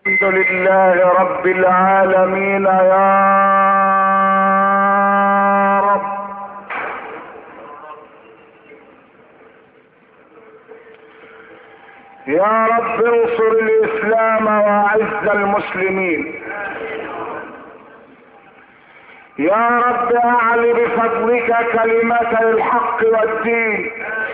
الحمد لله رب العالمين يا رب. يا رب انصر الاسلام واعز المسلمين. يا رب اعل بفضلك كلمة الحق والدين.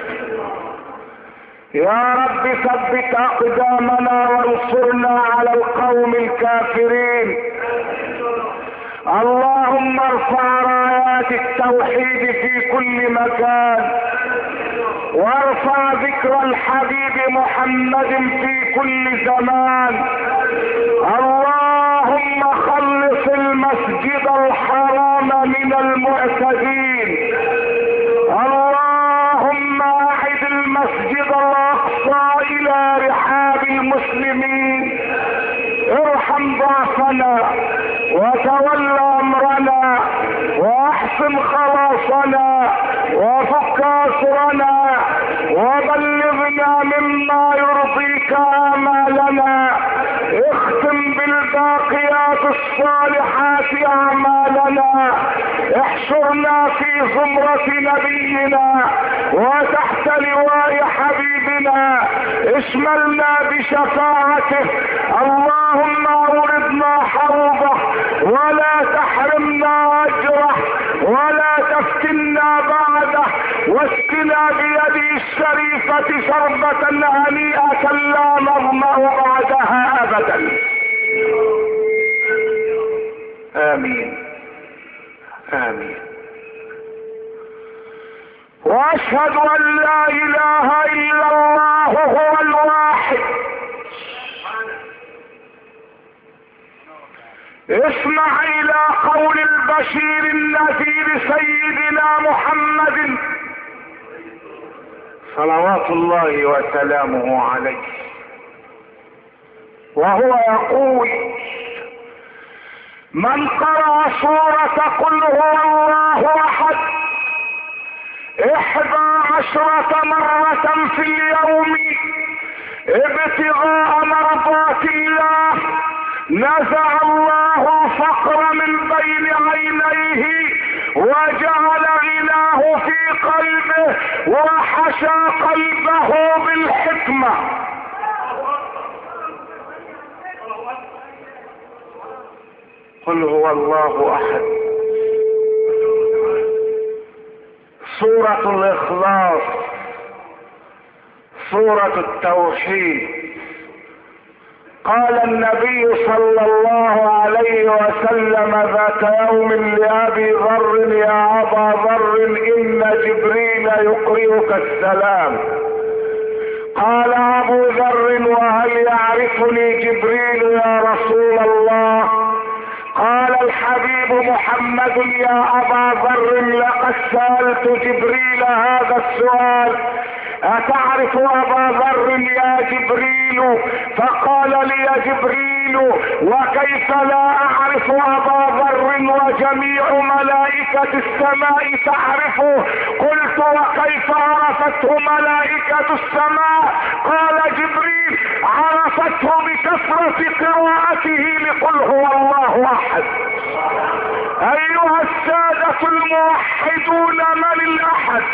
يا رب ثبت اقدامنا وانصرنا على القوم الكافرين. اللهم ارفع رايات التوحيد في كل مكان، وارفع ذكر الحبيب محمد في كل زمان. اللهم خلص المسجد الحرام من المعتدين. اللهم اعد المسجد الاقصى الى رحاب المسلمين. ارحم ضعفنا وتول امرنا واحسن خلاصنا وفك اسرنا وبلغنا مما يرضيك امالنا. اختم بالباقيات الصالحات اعمالنا. احشرنا في زمرة نبينا وتحت لواء حبيبنا. اشملنا بشفاعته. اللهم اوردنا حوضه ولا تحرمنا اجره ولا تفتنا بعده، واسقنا بيده الشريفة شربة هنيئة لا نظمأ بعدها ابدا. امين امين. واشهد ان لا اله الا الله هو الواحد. اسمع الى قول البشير النذير سيدنا محمد صلوات الله وسلامه عليه، وهو يقول: من قرأ سورة قل هو الله احد 11 مرة في اليوم ابتغاء مرضات الله نزع الله الفقر من بين عينيه وجعل غناه في قلبه وحشى قلبه بالحكمة. قل هو الله احد. سورة الاخلاص، سورة التوحيد. قال النبي صلى الله عليه وسلم ذات يوم لأبي ذر: يا أبا ذر إن جبريل يقرئك السلام. قال أبو ذر: وهل يعرفني جبريل يا رسول الله؟ قال الحبيب محمد: يا أبا ذر لقد سألت جبريل هذا السؤال: أتعرف أبا ذر يا جبريل؟ فقال لي جبريل: وكيف لا أعرف أبا ذر وجميع ملائكة السماء تعرفه؟ قلت: وكيف عرفته ملائكة السماء؟ قال جبريل: عرفته بكثرة قراءته لقل هو الله أحد. أيها السادة الموحدون، من الأحد؟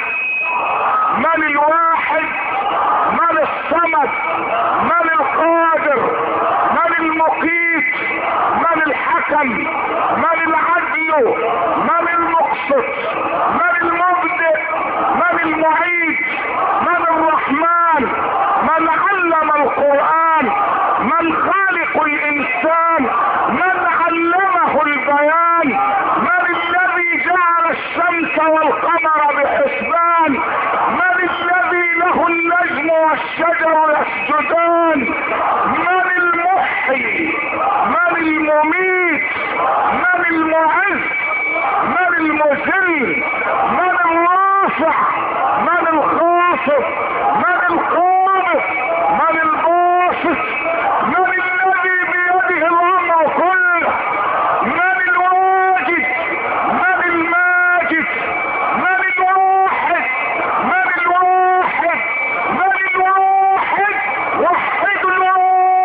من الواحد؟ من الصمد؟ من القادر؟ من المقيت؟ من الحكم؟ من العدل؟ من المقسط؟ من المبدئ؟ من المعيد؟ من الرحمن؟ من علم القرآن؟ من خالق الإنسان؟ من علمه البيان؟ من الذي جعل الشمس والقمر بحسبان؟ من الذي له النجم والشجر يسجدان؟ من المحيي؟ من المميت؟ من المعز؟ من المذل؟ من الرافع؟ من الخافض؟ من القابض؟ من الباسط؟ من الذي بيده الامر كله؟ من الواجد؟ من الماجد؟ من الواحد؟ من الواحد؟ من الواحد؟ وحد الواحد.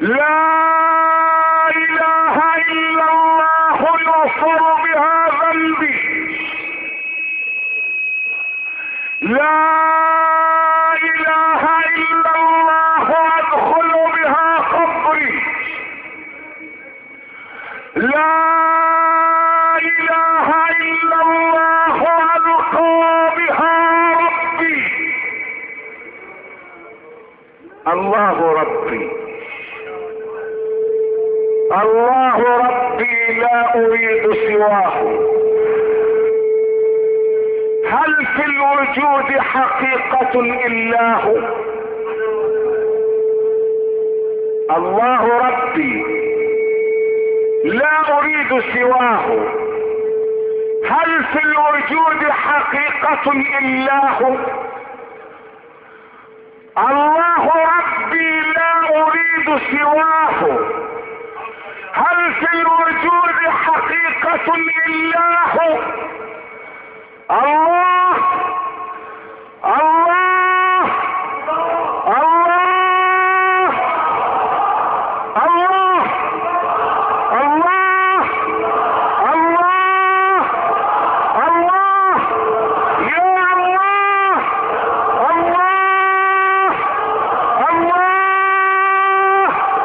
لا اله الا الله يغفر بها ذنبي، لا اله الا الله ادخل بها قبري، لا اله الا الله القى بها ربي. الله ربي، الله ربي لا اريد سواه. هل في الوجود حقيقة الا هو؟ الله ربي لا اريد سواه. هل في الوجود حقيقة الا هو؟ الله ربي لا اريد سواه. هل في الوجود حقيقة الا هو؟ الله الله الله الله الله الله الله يا الله الله الله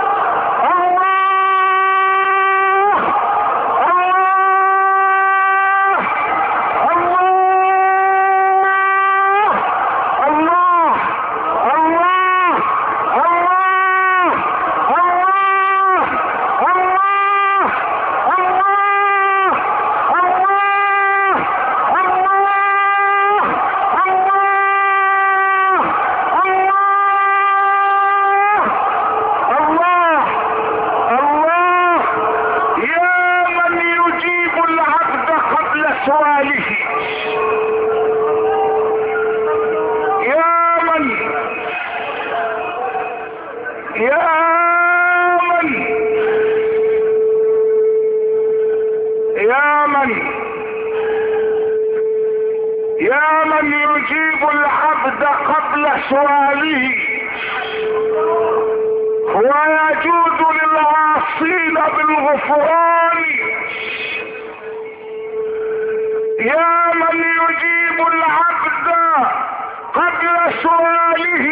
يا من يجيب العبد قبل سؤاله ويجود للعاصين بالغفران، يا من يجيب العبد قبل سؤاله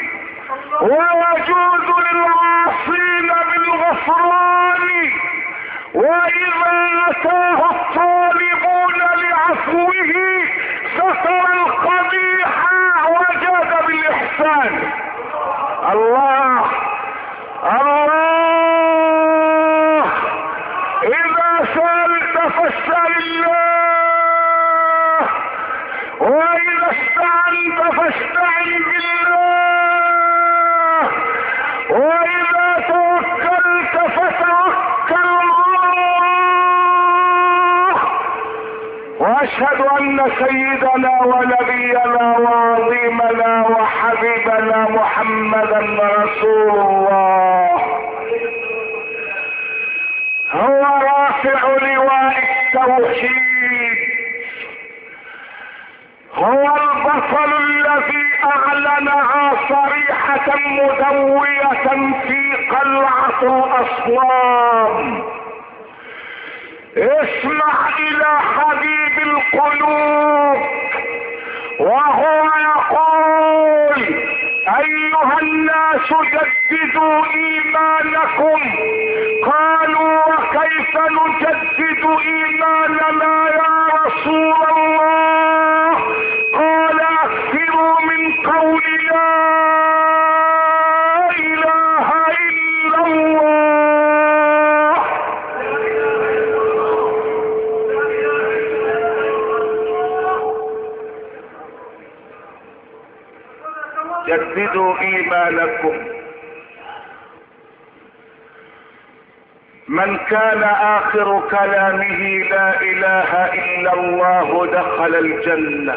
ويجود للعاصين بالغفران، وإذا أتاه الطالبون لعفوه ستر القبيح وجاد بالإحسان. الله الله، إذا سألت فاسأل الله، وإذا استعنت فاستعن بالله، وإذا توكلت فتوكل على الله. وأشهد أن سيدنا ونبينا وعظيمنا وحبيبنا محمدا رسول الله، هو رافع لواء التوحيد، هو البطل الذي أعلنها صريحة مدوية في قلعة الأصنام. اسمع إلى حبيب القلوب وهو يقول: أيها الناس جددوا إيمانكم. قالوا: وكيف نجدد إيماننا يا رسول الله؟ قال: أكثروا من قول لا إله إلا الله. جددوا إيمانكم. من كان آخر كلامه لا إله إلا الله دخل الجنة.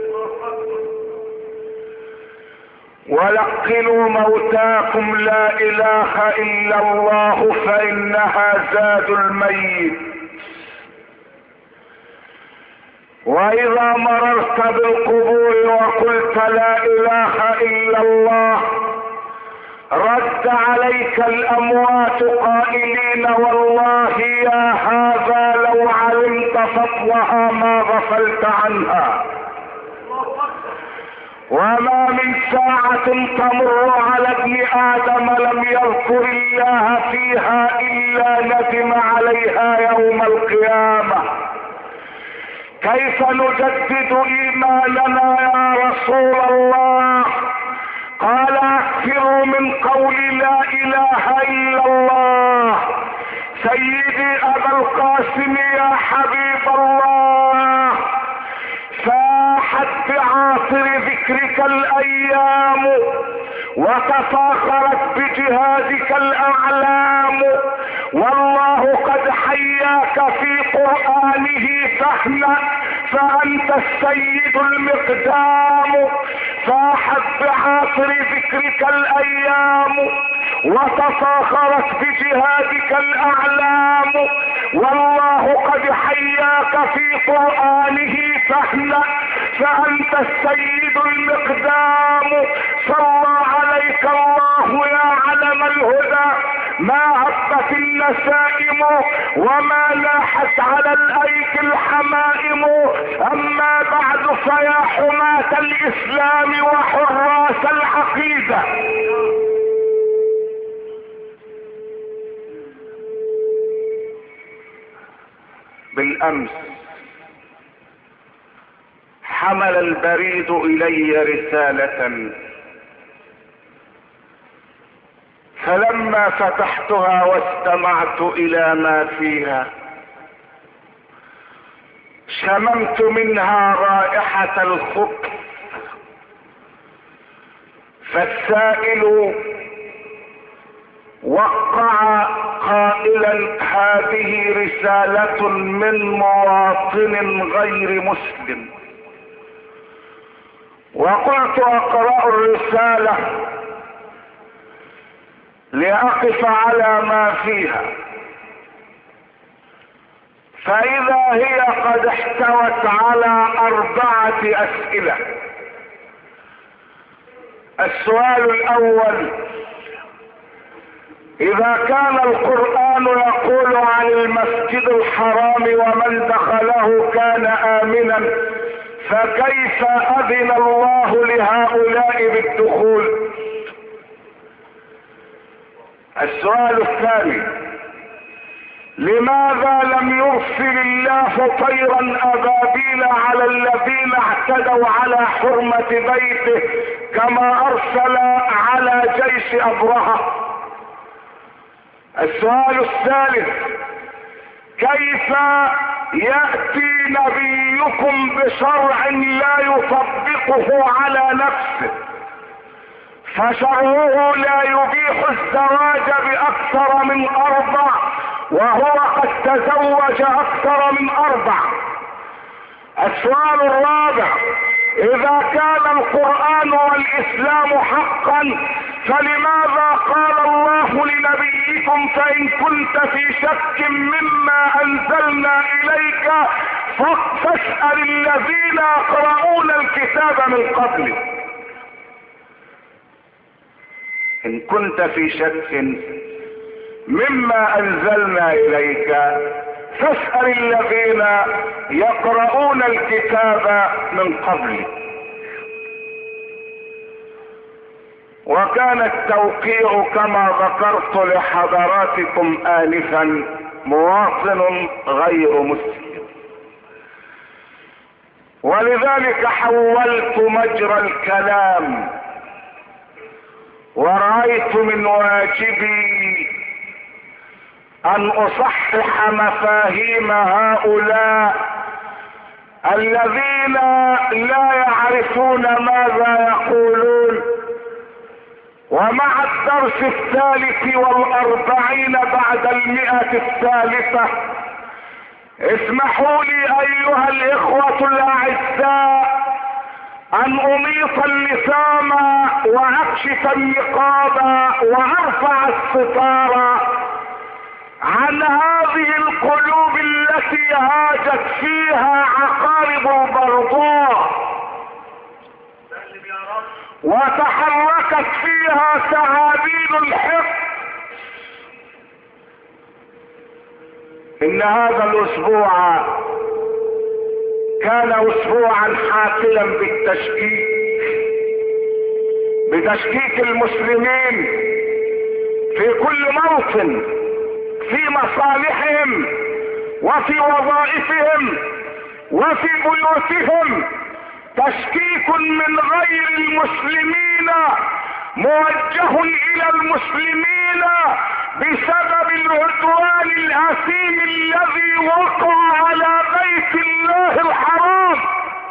ولقنوا موتاكم لا إله إلا الله فإنها زاد الميت. وإذا مررت بالقبور وقلت لا إله إلا الله رد عليك الاموات قائلين والله يا هذا لو علمت فضلها ما غفلت عنها. وما من ساعة تمر على ابن ادم لم يذكر الله فيها الا ندم عليها يوم القيامة. كيف نجدد ايماننا يا رسول الله؟ قال اكثروا من قول لا اله الا الله. سيدي ابا القاسم يا حبيب الله، فاحت بعاصر ذكرك الايام وتفاخرت بجهادك الاعلام، والله قد حياك في قرآنه فاهنأ فأنت السيد المقدام. فاحت بعاصر ذكرك الأيام وتفاخرت بجهادك الأعلام، والله قد حياك في قرآنه فاهنأ فأنت السيد المقدام. صلى عليك الله يا علم الهدى، ما هبت النسائم وما لاحت على الايدي الحمائم. اما بعد فيا حماة الاسلام وحراس العقيدة، بالامس حمل البريد الي رسالة، فلما فتحتها واستمعت الى ما فيها شممت منها رائحة الخبث. فالسائل وقع قائلا هذه رسالة من مواطن غير مسلم، وقلت اقرأ الرسالة لأقف على ما فيها، فإذا هي قد احتوت على 4 أسئلة. السؤال الأول: إذا كان القرآن يقول عن المسجد الحرام ومن دخله كان آمنا، فكيف أذن الله لهؤلاء بالدخول؟ السؤال الثاني: لماذا لم يرسل الله طيرا أبابيل على الذين اعتدوا على حرمة بيته كما أرسل على جيش أبرهة؟ السؤال الثالث: كيف يأتي نبيكم بشرع لا يطبقه على نفسه، فشرعه لا يبيح الزواج بأكثر من 4 وهو قد تزوج أكثر من 4؟ السؤال الرابع: إذا كان القرآن والإسلام حقا، فلماذا قال الله لنبيكم فإن كنت في شك مما أنزلنا إليك فاسأل الذين يقرؤون الكتاب من قبلك؟ إن كنت في شك مما أنزلنا إليك فاسأل الذين يقرؤون الكتاب من قبل. وكان التوقيع كما ذكرت لحضراتكم آنفا مواطن غير مسلم، ولذلك حولت مجرى الكلام ورأيت من واجبي ان اصحح مفاهيم هؤلاء الذين لا يعرفون ماذا يقولون. ومع الدرس 43 بعد 100 اسمحوا لي ايها الاخوة الاعزاء ان اميط اللسان واكشف النقاب وارفع الستار عن هذه القلوب التي هاجت فيها عقارب البرضاء وتحركت جاءت فيها سعابيل الحق. ان هذا الاسبوع كان اسبوعا حافلا بتشكيك المسلمين في كل موطن، في مصالحهم وفي وظائفهم وفي بيوتهم. تشكيك من غير المسلمين موجه الى المسلمين بسبب العدوان الاثيم الذي وقع على بيت الله الحرام.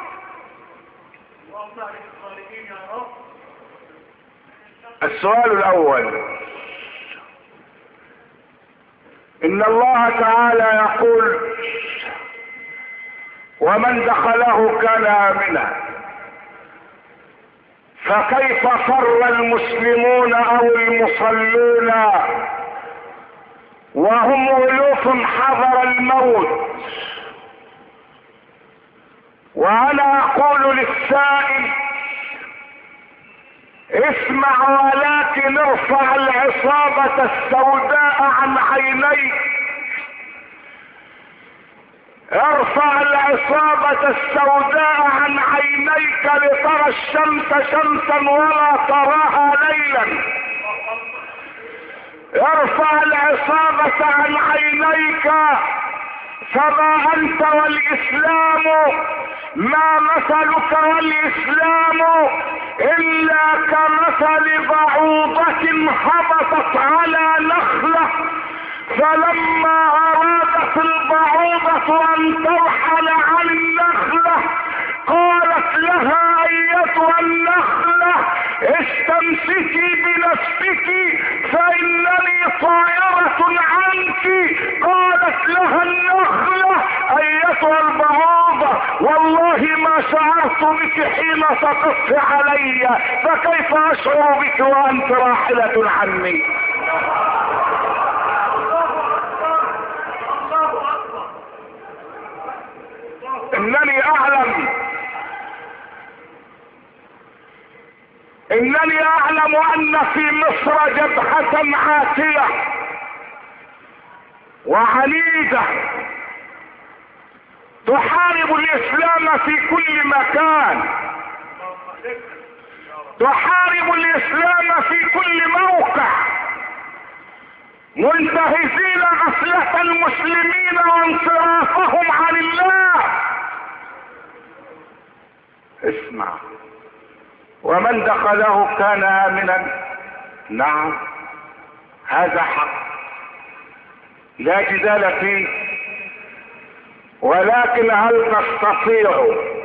السؤال الاول: ان الله تعالى يقول: ومن دخله كان آمنا، فكيف فر المسلمون او المصلون وهم ألوف حضر الموت؟ وانا اقول للسائل: اسمع ولكن ارفع العصابة السوداء عن عينيك، ارفع العصابة السوداء عن عينيك لترى الشمس شمسا ولا تراها ليلا. ارفع العصابة عن عينيك، فما انت والاسلام، ما مثلك والاسلام الا كمثل بعوضة هبطت على نخلة، فلما ارادت البعوضة ان ترحل عن النخلة قالت لها: ايتها النخلة استمسكي بنفسك فانني طائرة عنك. قالت لها النخلة: ايتها البعوضة والله ما شعرت بك حين سقطت علي، فكيف اشعر بك وانت راحلة عني؟ انني اعلم ان في مصر جبهة عاتية وعنيدة تحارب الاسلام في كل مكان، تحارب الاسلام في كل موقع، منتهزين غفلة المسلمين وانصرافهم عن الله. اسمع: ومن دخله كان آمنا. نعم، هذا حق لا جدال فيه، ولكن هل تستطيع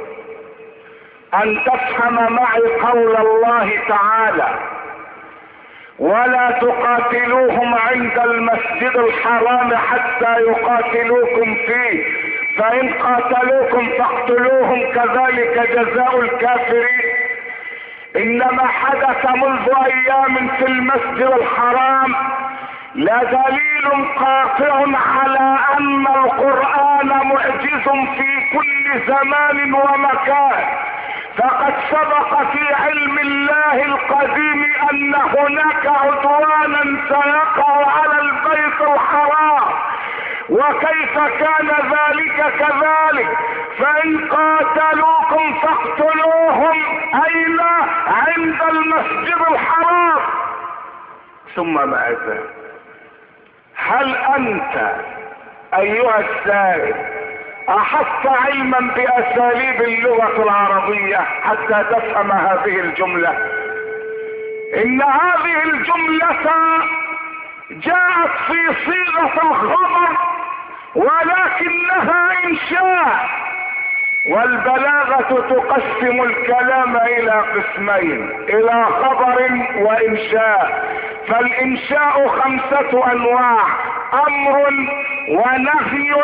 ان تفهم معي قول الله تعالى: ولا تقاتلوهم عند المسجد الحرام حتى يقاتلوكم فيه فإن قاتلوكم فاقتلوهم كذلك جزاء الكافرين. انما حدث منذ ايام في المسجد الحرام لدليل قاطع على ان القرآن معجز في كل زمان ومكان، فقد سبق في علم الله القديم ان هناك عدوانا سيقع على البيت الحرام، وكيف كان ذلك كذلك. فإن قاتلوكم فاقتلوهم أين؟ عند المسجد الحرام. ثم ماذا؟ هل أنت أيها السائل أحط علما بأساليب اللغة العربية حتى تفهم هذه الجملة؟ إن هذه الجملة جاءت في صيغة الخبر ولكنها إنشاء، والبلاغة تقسم الكلام إلى قسمين: إلى خبر وإنشاء. فالإنشاء 5 أنواع: أمر ونهي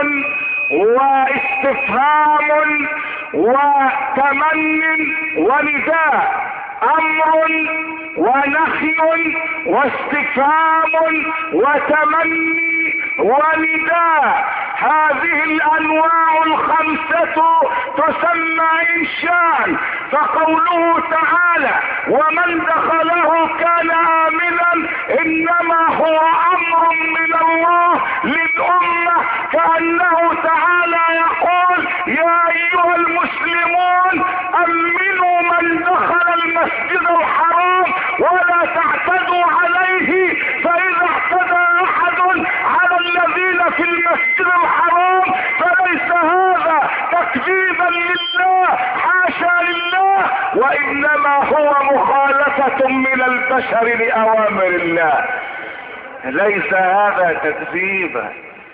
واستفهام وتمن ونداء. أمر ونهي واستفهام وتمني ونداء. هذه الانواع الخمسة تسمى انشاء. فقوله تعالى ومن دخله كان امنا انما هو امر من الله للامة، كأنه تعالى يقول يا ايها المسلمون امنوا من دخل المسجد الحرام ولا تعتدوا عليه، فاذا اعتدى احد على الذين في المسجد الحرام فليس هذا تكذيبا لله، حاشا لله، وانما هو مخالفة من البشر لاوامر الله. ليس هذا تكذيبا،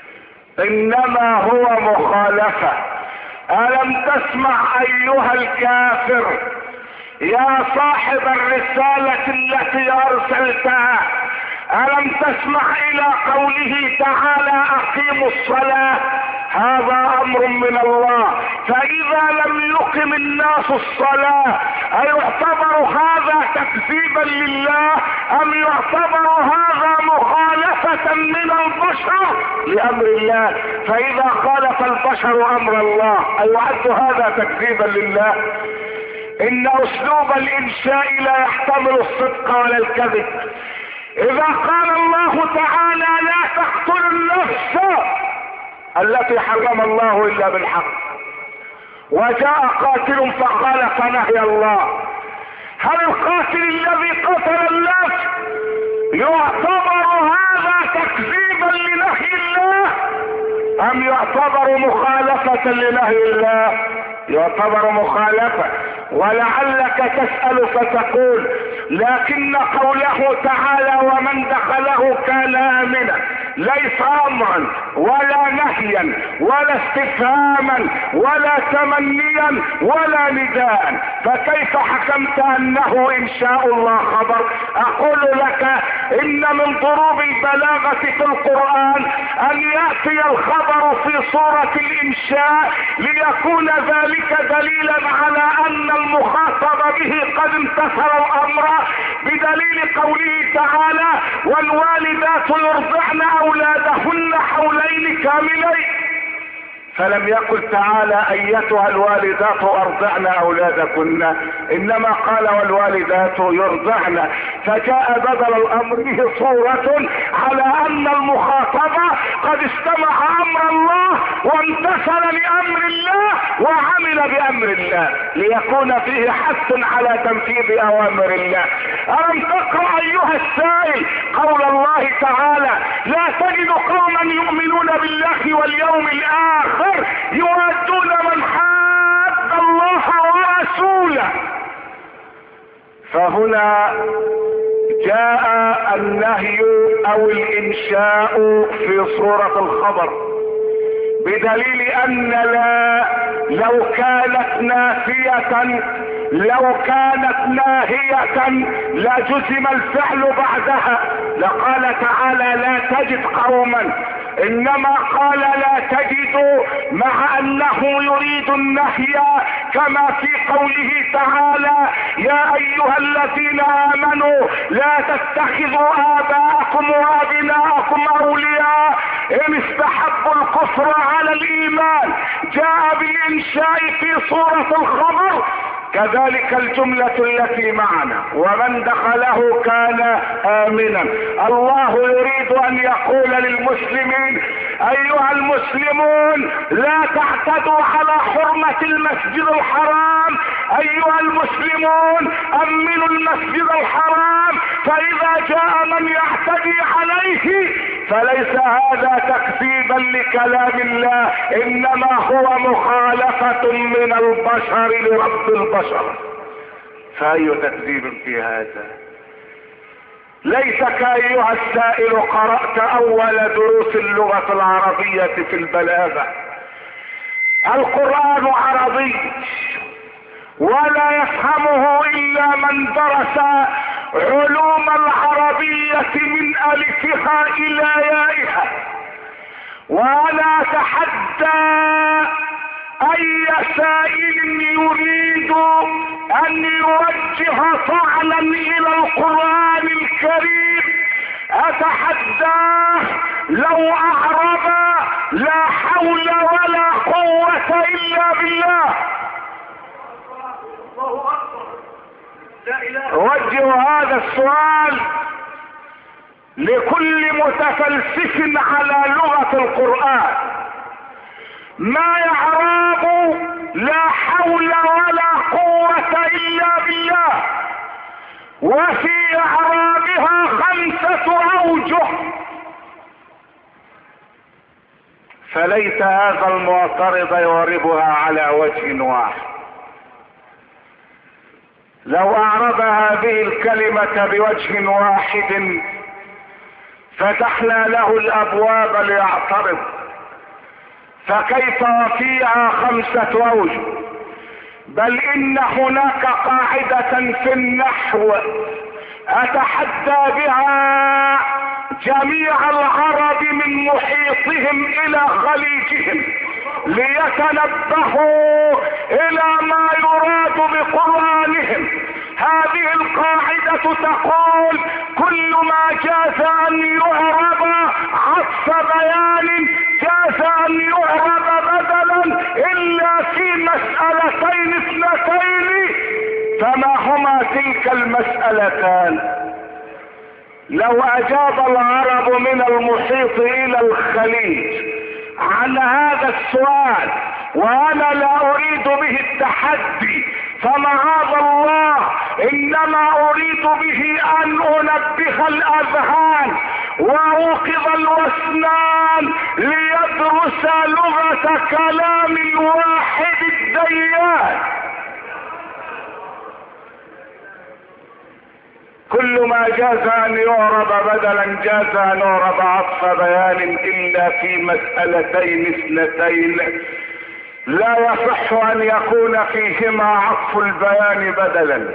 انما هو مخالفة. الم تسمع ايها الكافر يا صاحب الرسالة التي ارسلتها، الم تسمع الى قوله تعالى اقيموا الصلاة؟ هذا امر من الله، فاذا لم يقم الناس الصلاة ايعتبر هذا تكذيبا لله ام يعتبر هذا مخالفة من البشر لامر الله؟ فاذا خالف البشر امر الله ايعد هذا تكذيبا لله؟ ان اسلوب الانشاء لا يحتمل الصدق ولا الكذب. اذا قال الله تعالى لا تقتلوا النفس التي حرم الله الا بالحق، وجاء قاتل فخالف نهي الله، هل القاتل الذي قتل النفس يعتبر هذا تكذيبا لنهي الله ام يعتبر مخالفة لنهي الله؟ يعتبر مخالفة. ولعلك تسأل فتقول لكن قوله تعالى ومن دخله كان آمنا ليس امرا ولا نهيا ولا استفهاما ولا تمنيا ولا نداء، فكيف حكمت انه انشاء الله خبر؟ اقول لك ان من ضروب البلاغة في القرآن ان يأتي الخبر في صورة الانشاء ليكون ذلك دليلا على ان المخاطب به قد امتثل الامر، بدليل قوله تعالى والوالدات يرضعن اولادهن حولين كاملين، فلم يقل تعالى ايتها الوالدات ارضعن اولادكن، انما قال والوالدات يرضعن، فجاء بدل الامر به صورة على ان المخاطبة قد استمع امر الله وامتثل لامر الله وعمل بامر الله، ليكون فيه حث على تنفيذ اوامر الله. الم تقرأ ايها السائل قول الله تعالى لا تجد قوما يؤمنون بالله واليوم الاخر يوادون من حاد الله ورسوله؟ فهنا جاء النهي او الانشاء في صورة الخبر، بدليل ان لا لو كانت ناهية لجزم الفعل بعدها، لقال تعالى لا تجد قوما، انما قال لا تجد مع انه يريد النهي، كما في قوله تعالى يا ايها الذين امنوا لا تتخذوا اباءكم وابناءكم اولياء ان استحبوا الكفر على الايمان، جاء بالانشاء في صورة الخبر. كذلك الجملة التي معنا ومن دخله كان آمنا، الله يريد ان يقول للمسلمين ايها المسلمون لا تعتدوا على حرمة المسجد الحرام، ايها المسلمون امنوا المسجد الحرام، فاذا جاء من يعتدي عليه فليس هذا تكذيبا لكلام الله، انما هو مخالفة من البشر لرب البشر. فأي تكذيب في هذا؟ ليتك ايها السائل قرأت اول دروس اللغة العربية في البلاغة. القرآن عربي ولا يفهمه الا من درس علوم العربية من الفها الى يائها، وانا اتحدى اي سائل يريد ان يوجه طعنا الى القرآن الكريم اتحداه لو اعرب لا حول حول ولا قوة الا بالله. اوجه هذا السؤال لكل متفلسف على لغة القرآن. ما يعراب لا حول ولا قوة الا بالله، وفي اعرابها 5 اوجه، فليت هذا المعترض يعربها على وجه واحد. لو اعرب هذه الكلمة بوجه واحد فتحنا له الابواب ليعترض، فكيف وفيها 5 اوجه؟ بل ان هناك قاعدة في النحو اتحدى بها جميع العرب من محيطهم الى خليجهم ليتنبهوا الى ما يراد بقرآنهم. هذه القاعدة تقول كل ما جاز ان يعرب عطف بيان جاز ان يعرب بدلا الا في مسألتين 2. فما هما تلك المسألتان؟ لو اجاب العرب من المحيط الى الخليج عن هذا السؤال وانا لا اريد به التحدي فمعاذ الله، انما اريد به ان انبه الاذهان واوقظ الوسنان ليدرس لغة كلام الواحد الديان. كل ما جاز ان يعرب بدلا جاز ان يعرب عطف بيان الا في مسألتين 2 لا يصح ان يكون فيهما عطف البيان بدلا.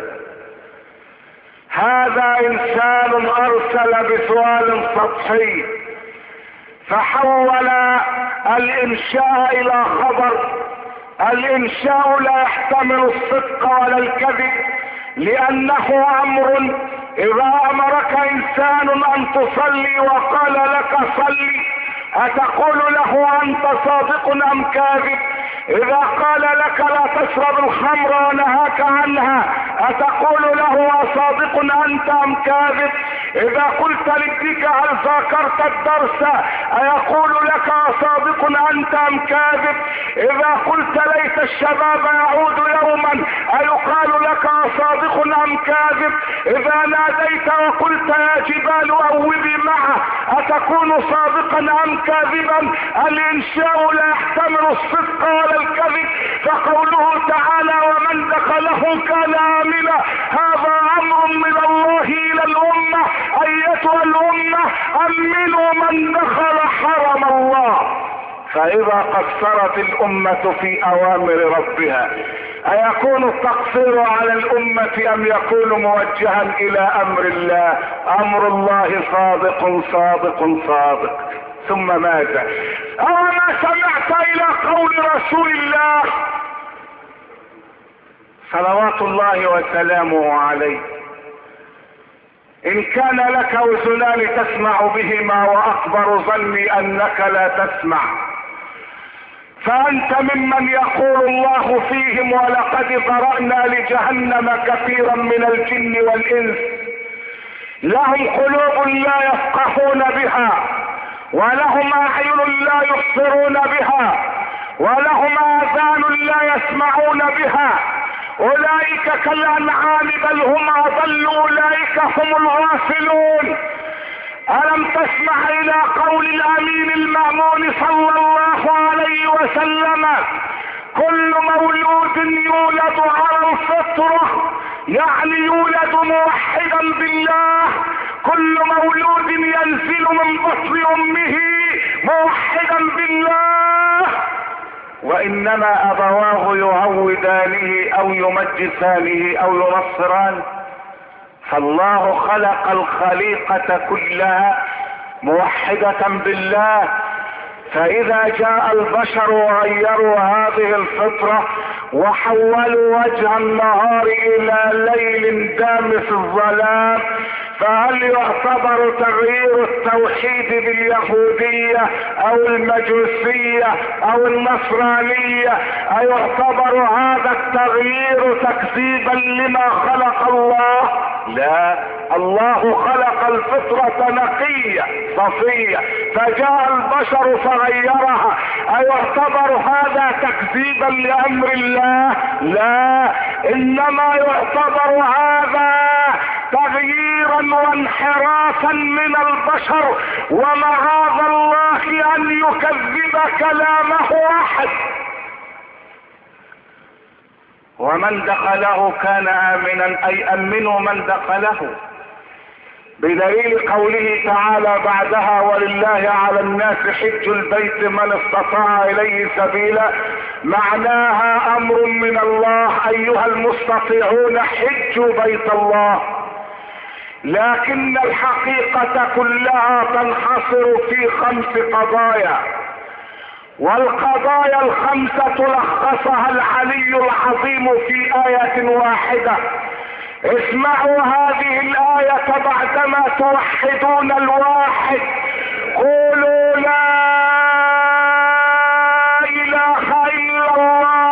هذا انسان ارسل بسؤال سطحي فحول الانشاء الى خبر. الانشاء لا يحتمل الصدق ولا الكذب، لانه امر. اذا امرك انسان ان تصلي وقال لك صلي اتقول له انت صادق ام كاذب؟ اذا قال لك لا تشرب الخمر ونهاك عنها اتقول له اصادق انت ام كاذب؟ اذا قلت لابنك هل ذاكرت الدرس ايقول لك اصادق انت ام كاذب؟ اذا قلت ليت الشباب يعود يوما ايقال لك اصادق ام كاذب؟ اذا ناديت وقلت يا جبال اوبي معه اتكون صادقا ام كاذبا؟ الانشاء لا يحتمل الصدق ولا الكذب، فقوله تعالى ومن دخله كان آمنا هذا امر من الله الى الامة. ايتها الامة امنوا من دخل حرم الله. فاذا قصرت الامة في اوامر ربها ايكون التقصير على الامة ام يكون موجها الى امر الله؟ امر الله صادق صادق صادق. ثم ماذا؟ أوما سمعت الى قول رسول الله صلوات الله وسلامه عليه ان كان لك اذنان تسمع بهما واكبر ظني انك لا تسمع، فانت ممن يقول الله فيهم ولقد ذرأنا لجهنم كثيرا من الجن والانس لهم قلوب لا يفقهون بها ولهم اعين لا يبصرون بها ولهم اذان لا يسمعون بها اولئك كالانعام بل هم اضل اولئك هم الغافلون. الم تسمع الى قول الامين المأمون صلى الله عليه وسلم كل مولود يولد على الفطرة، يعني يولد موحدا بالله. كل مولود ينزل من بطن امه موحدا بالله، وانما ابواه يهودانه او يمجسانه او ينصرانه. فالله خلق الخليقة كلها موحدة بالله، فاذا جاء البشر وغيروا هذه الفطرة وحولوا وجه النهار الى ليل دامس الظلام فهل يعتبر تغيير التوحيد باليهودية او المجوسية او النصرانية ايعتبر هذا التغيير تكذيبا لما خلق الله؟ لا، الله خلق الفطرة نقية صفية فجاء البشر فغيرها، ايعتبر هذا تكذيبا لامر الله؟ لا، انما يعتبر هذا تغييرا وانحرافا من البشر، ومعاذ الله ان يكذب كلامه احد. ومن دخله كان امنا، اي امنوا من دخله، بدليل قوله تعالى بعدها ولله على الناس حج البيت من استطاع اليه سبيلا، معناها امر من الله ايها المستطيعون حجوا بيت الله. لكن الحقيقة كلها تنحصر في 5 قضايا، والقضايا ال5 لخصها العلي العظيم في آية واحدة. اسمعوا هذه الآية بعدما توحدون الواحد، قولوا لا إله إلا الله.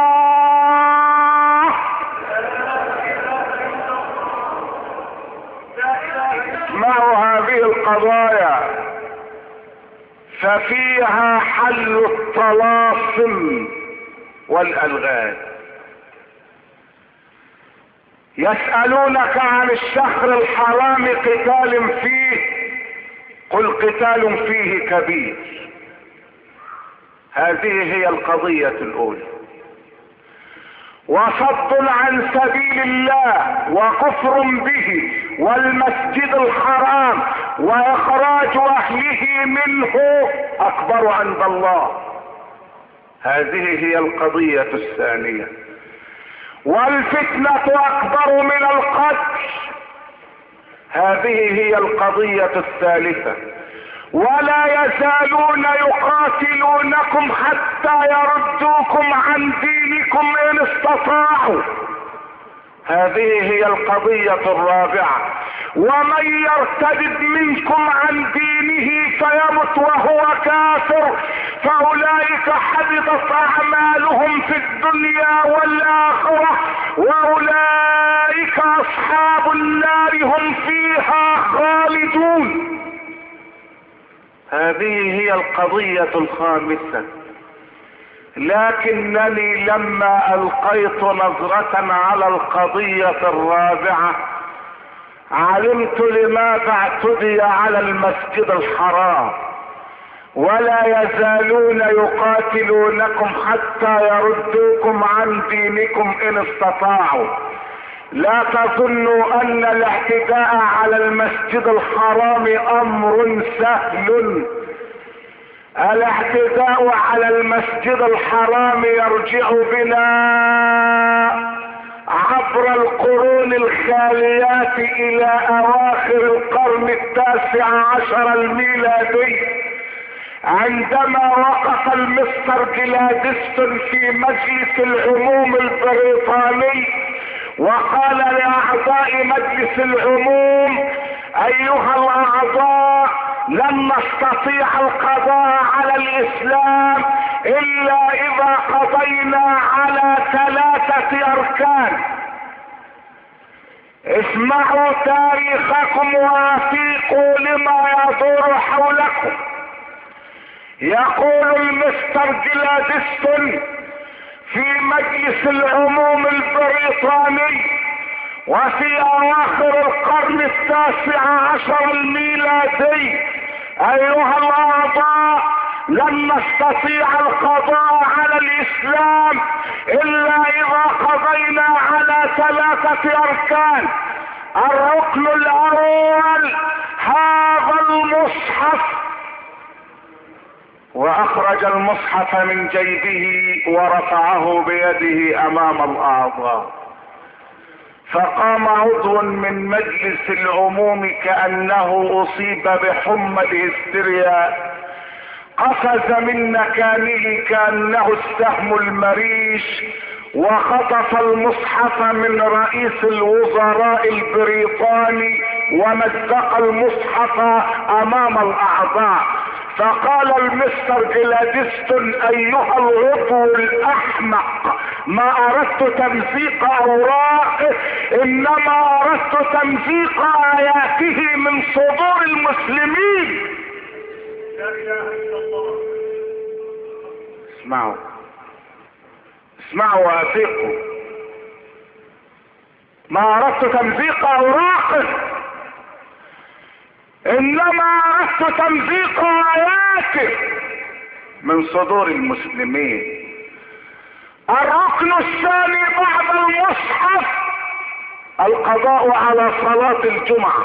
اسمعوا هذه القضايا ففيها حل الطلاسم والألغاز. يسألونك عن الشهر الحرام قتال فيه، قل قتال فيه كبير. هذه هي القضية الأولى. وصد عن سبيل الله وكفر به والمسجد الحرام واخراج اهله منه اكبر عند الله. هذه هي القضية الثانية. والفتنة اكبر من القتل. هذه هي القضية الثالثة. ولا يزالون يقاتلونكم حتى يردوكم عن دينكم ان استطاعوا. هذه هي القضية الرابعة. ومن يرتد منكم عن دينه فيمت وهو كافر فاولئك حبطت اعمالهم في الدنيا والاخرة واولئك اصحاب النار هم فيها خالدون. هذه هي القضية الخامسة. لكنني لما القيت نظرة على القضية الرابعة علمت لماذا اعتدي على المسجد الحرام. ولا يزالون يقاتلونكم حتى يردوكم عن دينكم ان استطاعوا. لا تظنوا ان الاعتداء على المسجد الحرام امر سهل. الاعتداء على المسجد الحرام يرجع بنا عبر القرون الخاليات الى اواخر القرن 19 الميلادي، عندما وقف المستر جلادستون في مجلس العموم البريطاني وقال لاعضاء مجلس العموم ايها الاعضاء لن نستطيع القضاء على الاسلام الا اذا قضينا على 3 اركان. اسمعوا تاريخكم وافيقوا لما يدور حولكم. يقول المستر جلادستون في مجلس العموم البريطاني وفي اواخر القرن 19 الميلادي ايها الاعضاء لن نستطيع القضاء على الاسلام الا اذا قضينا على 3 اركان. الركن الاول هذا المصحف. واخرج المصحف من جيبه ورفعه بيده امام الاعضاء، فقام عضو من مجلس العموم كأنه اصيب بحمى الهستيريا، قفز من مكانه كأنه السهم المريش وخطف المصحف من رئيس الوزراء البريطاني ومزق المصحف امام الاعضاء. فقال المستر جلادستون: ايها العضو الاحمق، ما اردت تمزيق اوراقه، انما اردت تمزيق اياته من صدور المسلمين. لا اله الا الله. اسمعوا وافقوا. ما اردت تمزيق اوراقه، انما اردت تمزيق اياته من صدور المسلمين. الركن الثاني بعد المصحف القضاء على صلاة الجمعة.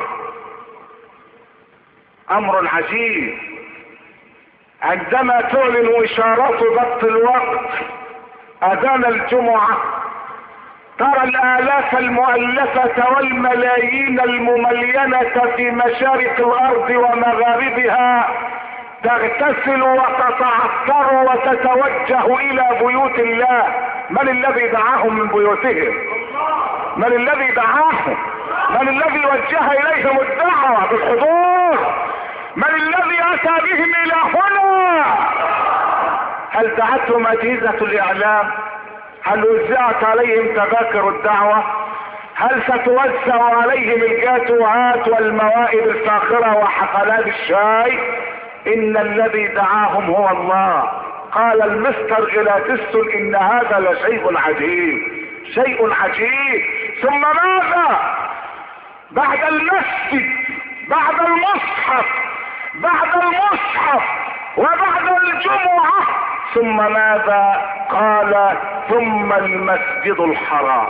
امر عجيب. عندما تعلن اشارات ضبط الوقت اذان الجمعة، ترى الالاف المؤلفة والملايين المملينة في مشارق الارض ومغاربها تغتسل وتتعطر وتتوجه الى بيوت الله. من الذي دعاهم من بيوتهم؟ من الذي دعاهم؟ من الذي وجه اليهم الدعوة بالحضور؟ من الذي اتى بهم الى هنا؟ هل دعتهم اجهزة الاعلام؟ هل وزعت عليهم تذاكر الدعوة؟ هل ستوزع عليهم الجاتوهات والموائد الفاخرة وحفلات الشاي؟ ان الذي دعاهم هو الله. قال المستر جلادستون: ان هذا لشيء عجيب، شيء عجيب. ثم ماذا؟ بعد المسجد، بعد المصحف، بعد المصحف وبعد الجمعة، ثم ماذا؟ قال: ثم المسجد الحرام.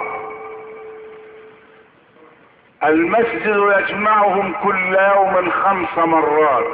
المسجد يجمعهم كل يوم 5 مرات،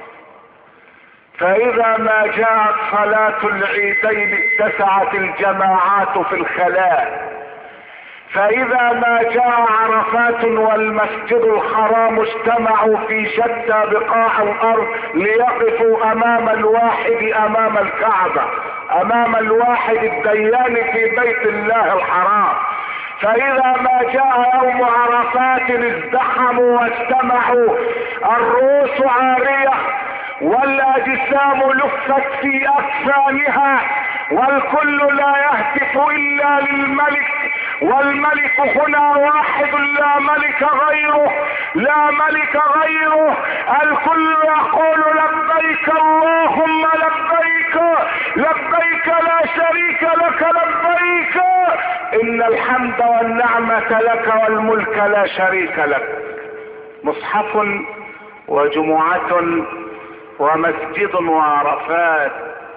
فاذا ما جاءت صلاة العيدين اتسعت الجماعات في الخلاء، فاذا ما جاء عرفات والمسجد الحرام اجتمعوا في شتى بقاع الارض ليقفوا امام الواحد، امام الكعبة، امام الواحد الديان في بيت الله الحرام. فاذا ما جاء يوم عرفات ازدحموا واجتمعوا، الرؤوس عارية والاجسام لفت في اكفانها، والكل لا يهتف الا للملك، والملك هنا واحد لا ملك غيره، لا ملك غيره. الكل يقول: لبيك اللهم لبيك، لبيك لا شريك لك لبيك، ان الحمد والنعمة لك والملك لا شريك لك. مصحف وجمعة ومسجد وعرفات.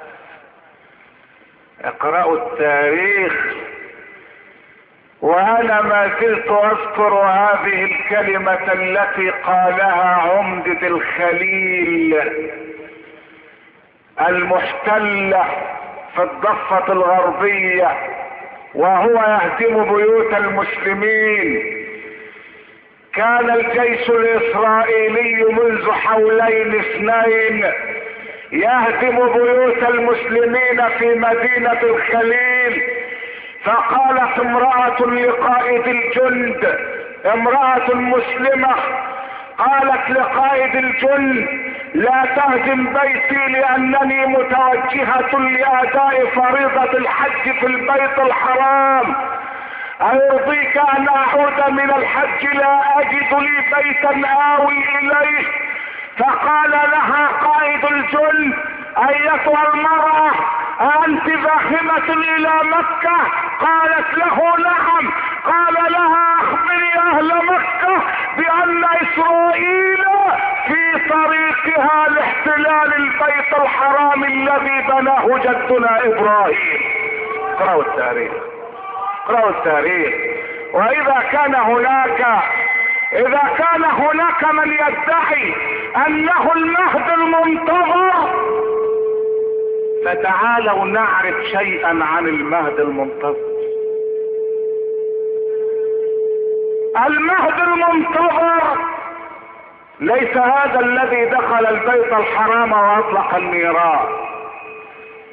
اقرأوا التاريخ. وانا ما زلت اذكر هذه الكلمة التي قالها عمدة الخليل المحتلة في الضفة الغربية وهو يهدم بيوت المسلمين. كان الجيش الاسرائيلي منذ حولين 2 يهدم بيوت المسلمين في مدينة الخليل. فقالت امرأة لقائد الجند، امرأة مسلمة، قالت لقائد الجند: لا تهدم بيتي لانني متوجهة لاداء فريضة الحج في البيت الحرام. أيرضيك أن أعود من الحج لا أجد لي بيتا آوي إليه؟ فقال لها قائد الجند: أيتها المرأة، أنت ذاهبة إلى مكة؟ قالت له: نعم. قال لها: أخبري أهل مكة بأن إسرائيل في طريقها لاحتلال البيت الحرام الذي بناه جدنا إبراهيم. اقرأوا التاريخ، اقرأوا التاريخ. وإذا كان هناك من يدعي أنه المهد المنتظر، فتعالوا نعرف شيئا عن المهد المنتظر. المهد المنتظر ليس هذا الذي دخل البيت الحرام واطلق النيران،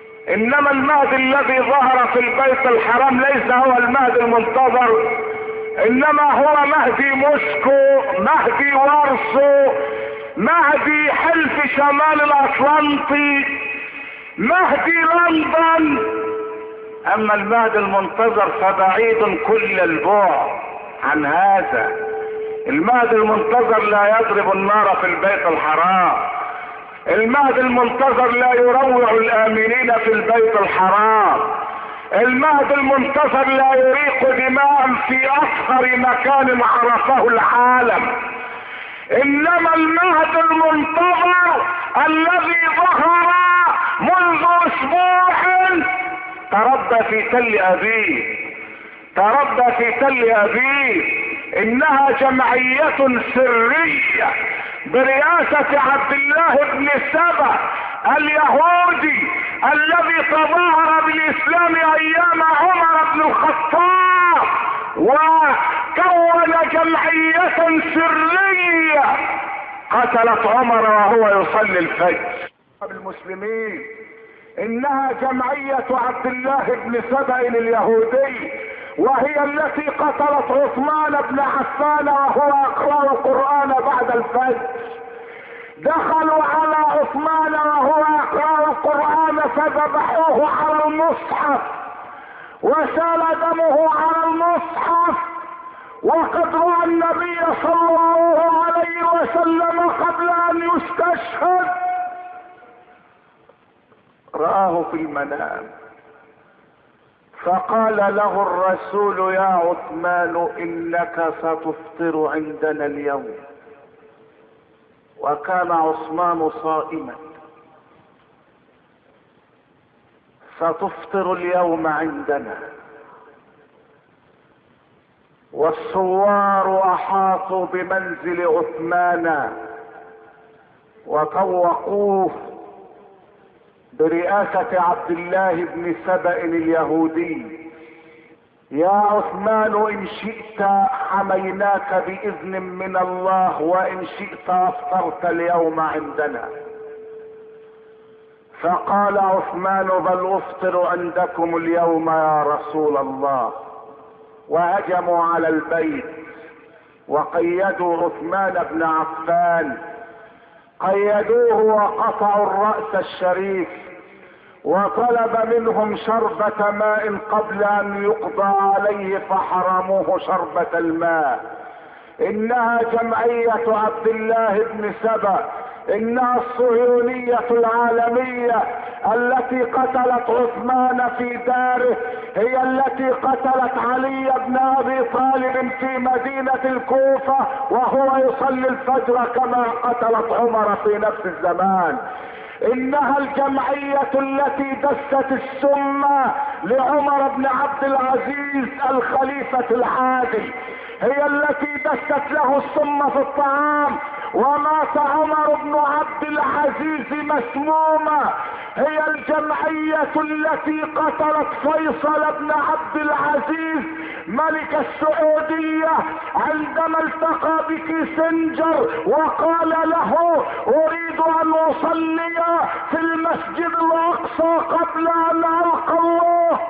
انما المهد الذي ظهر في البيت الحرام ليس هو المهد المنتظر، انما هو مهدي موسكو، مهدي وارسو، مهدي حلف شمال الاطلنطي، مهدي لندن. اما المهدي المنتظر فبعيد كل البعد عن هذا. المهدي المنتظر لا يضرب النار في البيت الحرام، المهدي المنتظر لا يروع الامنين في البيت الحرام، المهدي المنتظر لا يريق دماء في اصغر مكان عرفه العالم. انما المهدي المنتظر الذي ظهر منذ اسبوع تربى في تل ابيب، تربى في تل ابيب. انها جمعية سرية برئاسة عبد الله بن سبأ اليهودي الذي تظاهر بالاسلام ايام عمر بن الخطاب، وكون جمعية سرية قتلت عمر وهو يصلي الفجر. المسلمين انها جمعية عبد الله بن سبأ اليهودي، وهي التي قتلت عثمان بن عفان وهو يقرأ القرآن بعد الفجر. دخلوا على عثمان وهو يقرأ القرآن فذبحوه على المصحف وسال دمه على المصحف، وقد رأى النبي صلى الله عليه وسلم قبل ان يستشهد، رآه في المنام فقال له الرسول يا عثمان انك ستفطر عندنا اليوم. وكان عثمان صائما. ستفطر اليوم عندنا. والثوار احاطوا بمنزل عثمان وطوقوه برئاسة عبد الله بن سبأ اليهودي. يا عثمان ان شئت حميناك باذن من الله، وان شئت افطرت اليوم عندنا. فقال عثمان بل افطر عندكم اليوم يا رسول الله. وهجموا على البيت وقيدوا عثمان بن عفان، قيدوه وقطعوا الرأس الشريف، وطلب منهم شربة ماء قبل ان يقضى عليه فحرموه شربة الماء. انها جمعية عبد الله بن سبأ، انها الصهيونية العالمية التي قتلت عثمان في داره، هي التي قتلت علي بن ابي طالب في مدينة الكوفة وهو يصلي الفجر كما قتلت عمر في نفس الزمان. انها الجمعية التي دست السم لعمر بن عبد العزيز الخليفة العادل، هي التي دست له السم في الطعام ومات عمر بن عبد العزيز مسموما. هي الجمعية التي قتلت فيصل بن عبد العزيز ملك السعودية عندما التقى بكيسنجر وقال له اريد ان اصلي في المسجد الاقصى قبل ان القى الله.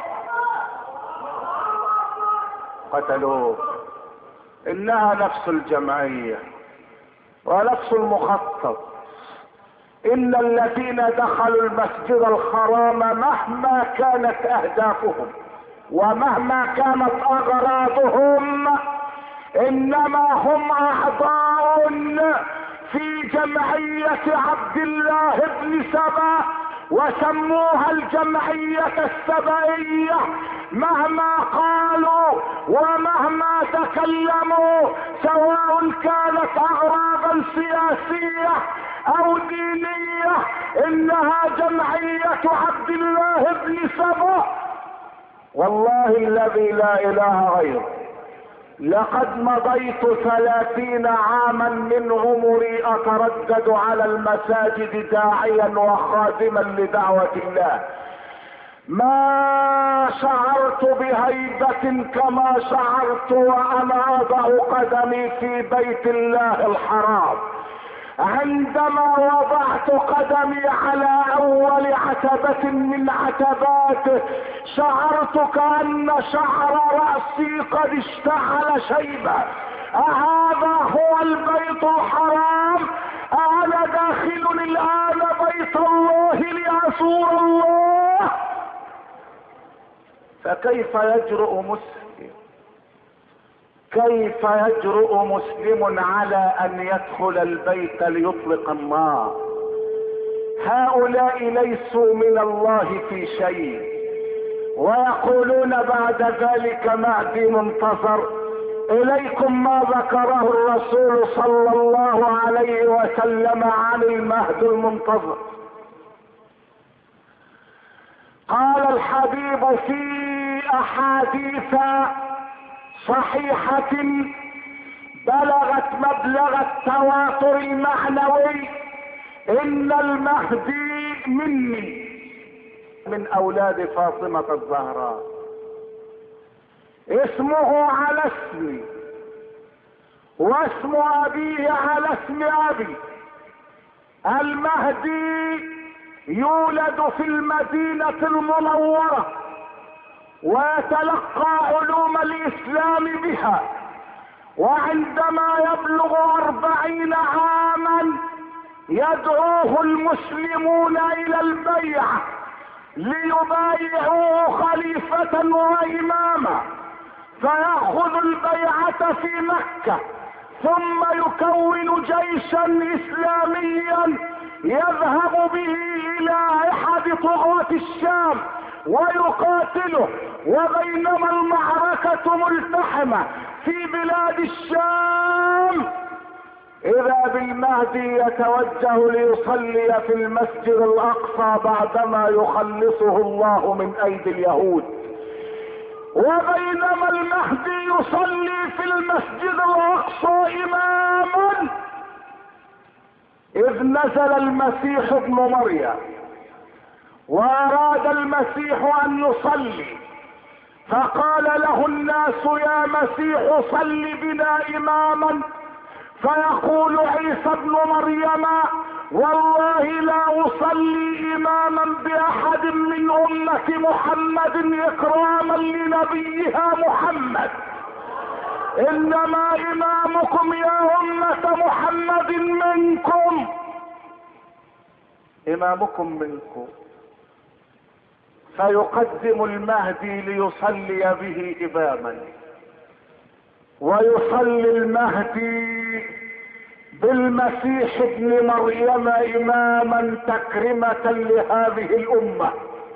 قتلوه. انها نفس الجمعية ونفس المخطط. ان الذين دخلوا المسجد الحرام مهما كانت اهدافهم ومهما كانت اغراضهم انما هم اعضاء في جمعية عبد الله بن سبأ، وسموها الجمعية السبئية. مهما قالوا ومهما تكلموا سواء كانت اغراضا سياسية او دينية، انها جمعية عبد الله بن سبأ. والله الذي لا اله غيره لقد مضيت 30 عاما من عمري اتردد على المساجد داعيا وخادما لدعوة الله، ما شعرت بهيبة كما شعرت وانا اضع قدمي في بيت الله الحرام. عندما وضعت قدمي على اول عتبة من عتباته شعرت كأن شعر رأسي قد اشتعل شيبة. أهذا هو البيت الحرام؟ أنا داخل الآن بيت الله لأزور الله؟ فكيف يجرؤ مسلم، كيف يجرؤ مسلم على أن يدخل البيت ليطلق النار؟ هؤلاء ليسوا من الله في شيء، ويقولون بعد ذلك مهدي منتظر. إليكم ما ذكره الرسول صلى الله عليه وسلم عن المهدي المنتظر. قال الحبيب في أحاديث صحيحة بلغت مبلغ التواتر المعنوي: إن المهدي مني، من أولاد فاطمة الزهراء، اسمه على اسمي واسم أبيه على اسم أبي. المهدي يولد في المدينة المنورة ويتلقى علوم الإسلام بها، وعندما يبلغ 40 عاما يدعوه المسلمون إلى البيعة ليبايعوه خليفة وإماما، فيأخذ البيعة في مكة، ثم يكون جيشا إسلاميا يذهب به إلى أحد طغاة الشام ويقاتله. وبينما المعركة ملتحمة في بلاد الشام، إذا بالمهدي يتوجه ليصلي في المسجد الأقصى بعدما يخلصه الله من أيدي اليهود. وبينما المهدي يصلي في المسجد الأقصى إماما، إذ نزل المسيح ابن مريم وأراد المسيح أن يصلي، فقال له الناس: يا مسيح صل بنا إماما. فيقول عيسى ابن مريم: والله لا أصلي إماما بأحد من أمة محمد إكراما لنبيها محمد، إنما إمامكم يا أمة محمد منكم، إمامكم منكم. فيقدم المهدي ليصلي به إماما، ويصلي المهدي بالمسيح ابن مريم إماما تكرمة لهذه الأمة.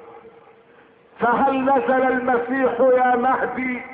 فهل نزل المسيح يا مهدي؟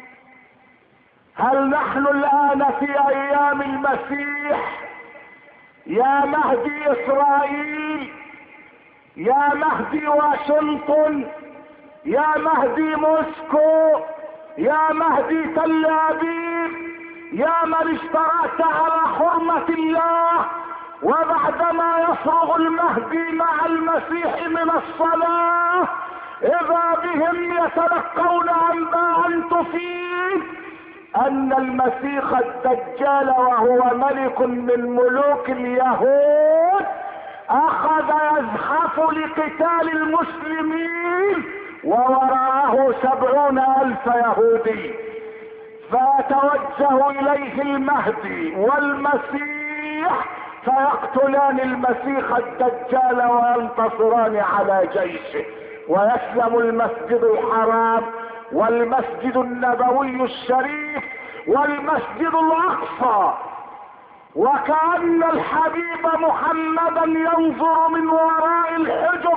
هل نحن الآن في أيام المسيح؟ يا مهدي إسرائيل، يا مهدي واشنطن، يا مهدي موسكو، يا مهدي تل أبيب، يا من اشترأت على حرمة الله، وبعدما يفرغ المهدي مع المسيح من الصلاة إذا بهم يتلقون أنباء تفيد أن المسيح الدجال وهو ملك من ملوك اليهود أخذ يزحف لقتال المسلمين، ووراءه 70,000 يهودي. فيتوجه إليه المهدي والمسيح فيقتلان المسيح الدجال وينتصران على جيشه، ويسلم المسجد الحرام والمسجد النبوي الشريف والمسجد الأقصى، وكأن الحبيب محمدا ينظر من وراء الحجب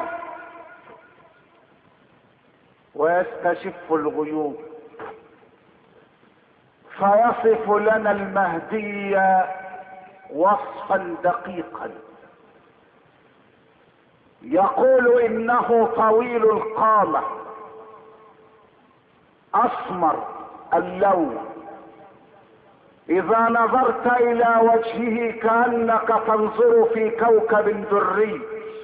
ويستشف الغيوب. فيصف لنا المهدي وصفا دقيقا، يقول: إنه طويل القامة، أسمر اللون، إذا نظرت إلى وجهه كأنك تنظر في كوكب دري،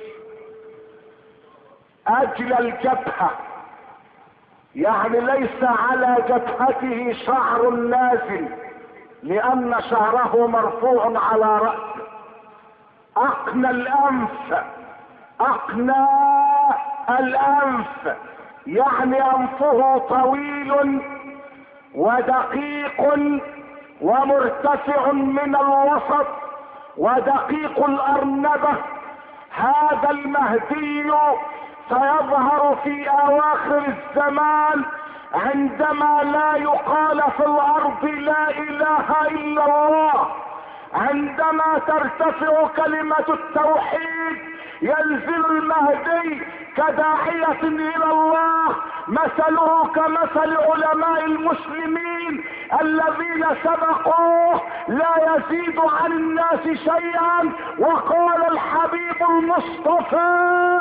أجل الجبهة، يعني ليس على جبهته شعر نازل لأن شعره مرفوع على رأسه، أقنى الأنف، أقناه الانف، يعني انفه طويل ودقيق ومرتفع من الوسط ودقيق الارنبة. هذا المهدي سيظهر في اواخر الزمان عندما لا يقال في الارض لا اله الا الله، عندما ترتفع كلمة التوحيد ينزل المهدي كداعية الى الله، مثله كمثل علماء المسلمين الذين سبقوه لا يزيد عن الناس شيئا. وقال الحبيب المصطفى: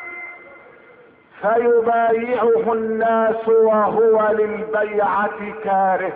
فيبايعه الناس وهو للبيعة كاره،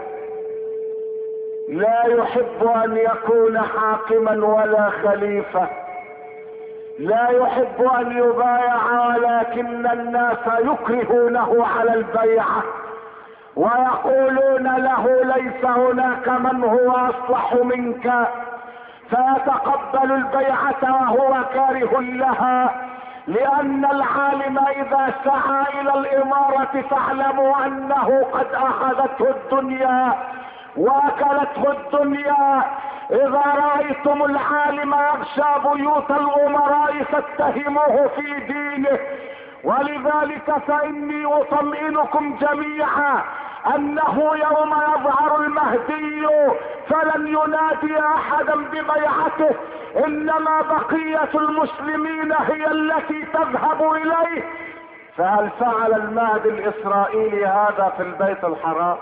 لا يحب ان يكون حاكما ولا خليفة، لا يحب ان يبايع، ولكن الناس يكرهونه على البيعة ويقولون له ليس هناك من هو اصلح منك، فيتقبل البيعة وهو كاره لها. لان العالم اذا سعى الى الامارة فاعلموا انه قد اخذته الدنيا واكلته الدنيا. اذا رأيتم العالم يغشى بيوت الامراء فاتهموه في دينه. ولذلك فاني اطمئنكم جميعا انه يوم يظهر المهدي فلن ينادي احدا ببيعته، انما بقية المسلمين هي التي تذهب اليه. فهل فعل المهدي الاسرائيلي هذا في البيت الحرام؟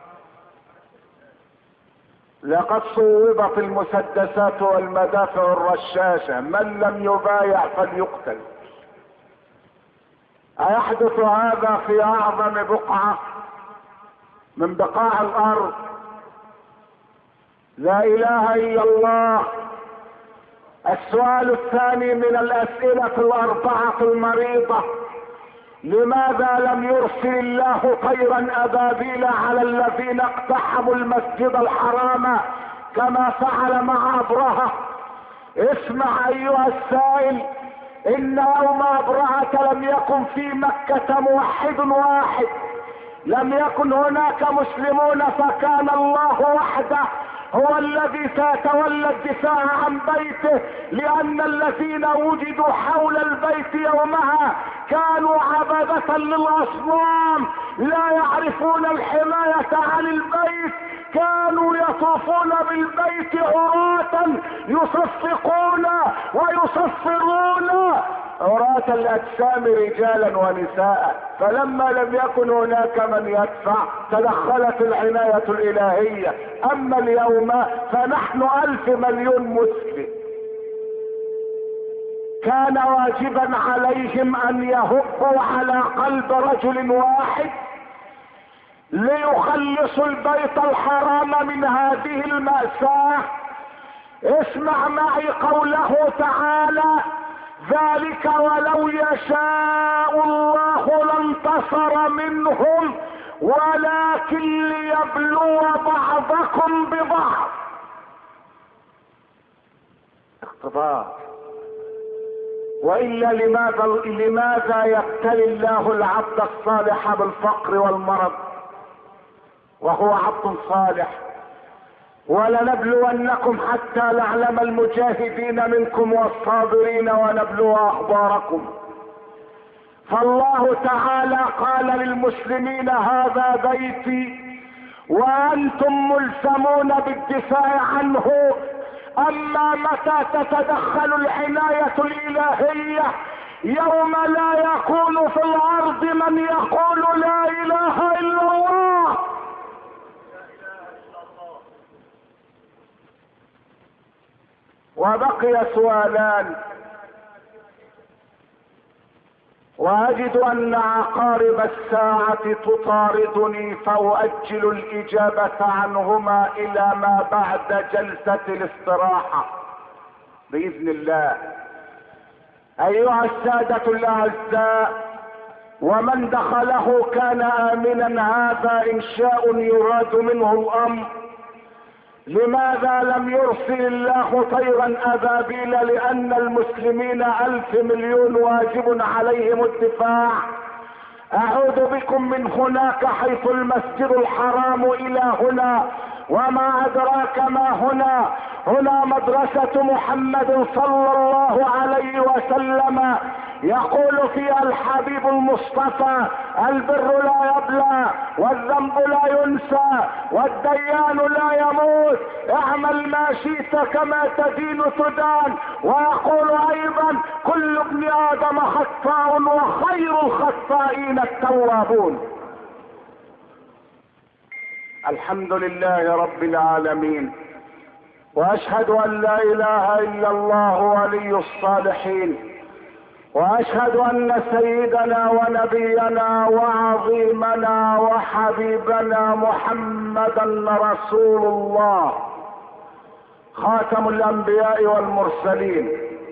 لقد صوبت المسدسات والمدافع الرشاشة، من لم يبايع فليقتل. ايحدث هذا في اعظم بقعة من بقاع الارض؟ لا اله الا الله. السؤال الثاني من الاسئلة الاربعة المريضة: لماذا لم يرسل الله طيرا ابابيل على الذين اقتحموا المسجد الحرام كما فعل مع ابرهة؟ اسمع ايها السائل، ان يوم ابرهة لم يكن في مكة موحد واحد، لم يكن هناك مسلمون، فكان الله وحده هو الذي سيتولى الدفاع عن بيته، لان الذين وجدوا حول البيت يومها كانوا عبدة للاصنام لا يعرفون الحماية عن البيت، كانوا يطوفون بالبيت عراة يصفقون ويصفرون عراة الاجسام رجالا ونساء. فلما لم يكن هناك من يدفع تدخلت العناية الالهية. اما اليوم فنحن 1,000 مليون مسلم، كان واجبا عليهم ان يهبوا على قلب رجل واحد ليخلصوا البيت الحرام من هذه المأساة. اسمع معي قوله تعالى: ذلك ولو يشاء الله لانتصر منهم ولكن ليبلو بعضكم ببعض. اختبار. والا لماذا يبتلي الله العبد الصالح بالفقر والمرض وهو عبد صالح؟ ولنبلونكم حتى نعلم المجاهدين منكم والصابرين ونبلو اخباركم. فالله تعالى قال للمسلمين: هذا بيتي وانتم ملزمون بالدفاع عنه. اما متى تتدخل العناية الالهية؟ يوم لا يكون في الارض من يقول لا اله الا الله. وبقي سؤالان، واجد ان عقارب الساعة تطاردني فاؤجل الاجابة عنهما الى ما بعد جلسة الاستراحة باذن الله. ايها السادة الاعزاء، ومن دخله كان امنا، هذا انشاء يراد منه الامر. لماذا لم يرسل الله طيرا ابابيل؟ لان المسلمين 1,000,000,000 واجب عليهم الدفاع. اعود بكم من هناك حيث المسجد الحرام الى هنا، وما ادراك ما هنا. هنا مدرسة محمد صلى الله عليه وسلم، يقول فيها الحبيب المصطفى: البر لا يبلى، والذنب لا ينسى، والديان لا يموت، اعمل ما شئت كما تدين تدان. ويقول ايضا: كل ابن ادم خطاء، وخير الخطائين التوابون. الحمد لله رب العالمين، واشهد ان لا اله الا الله ولي الصالحين، واشهد ان سيدنا ونبينا وعظيمنا وحبيبنا محمدا رسول الله، خاتم الانبياء والمرسلين.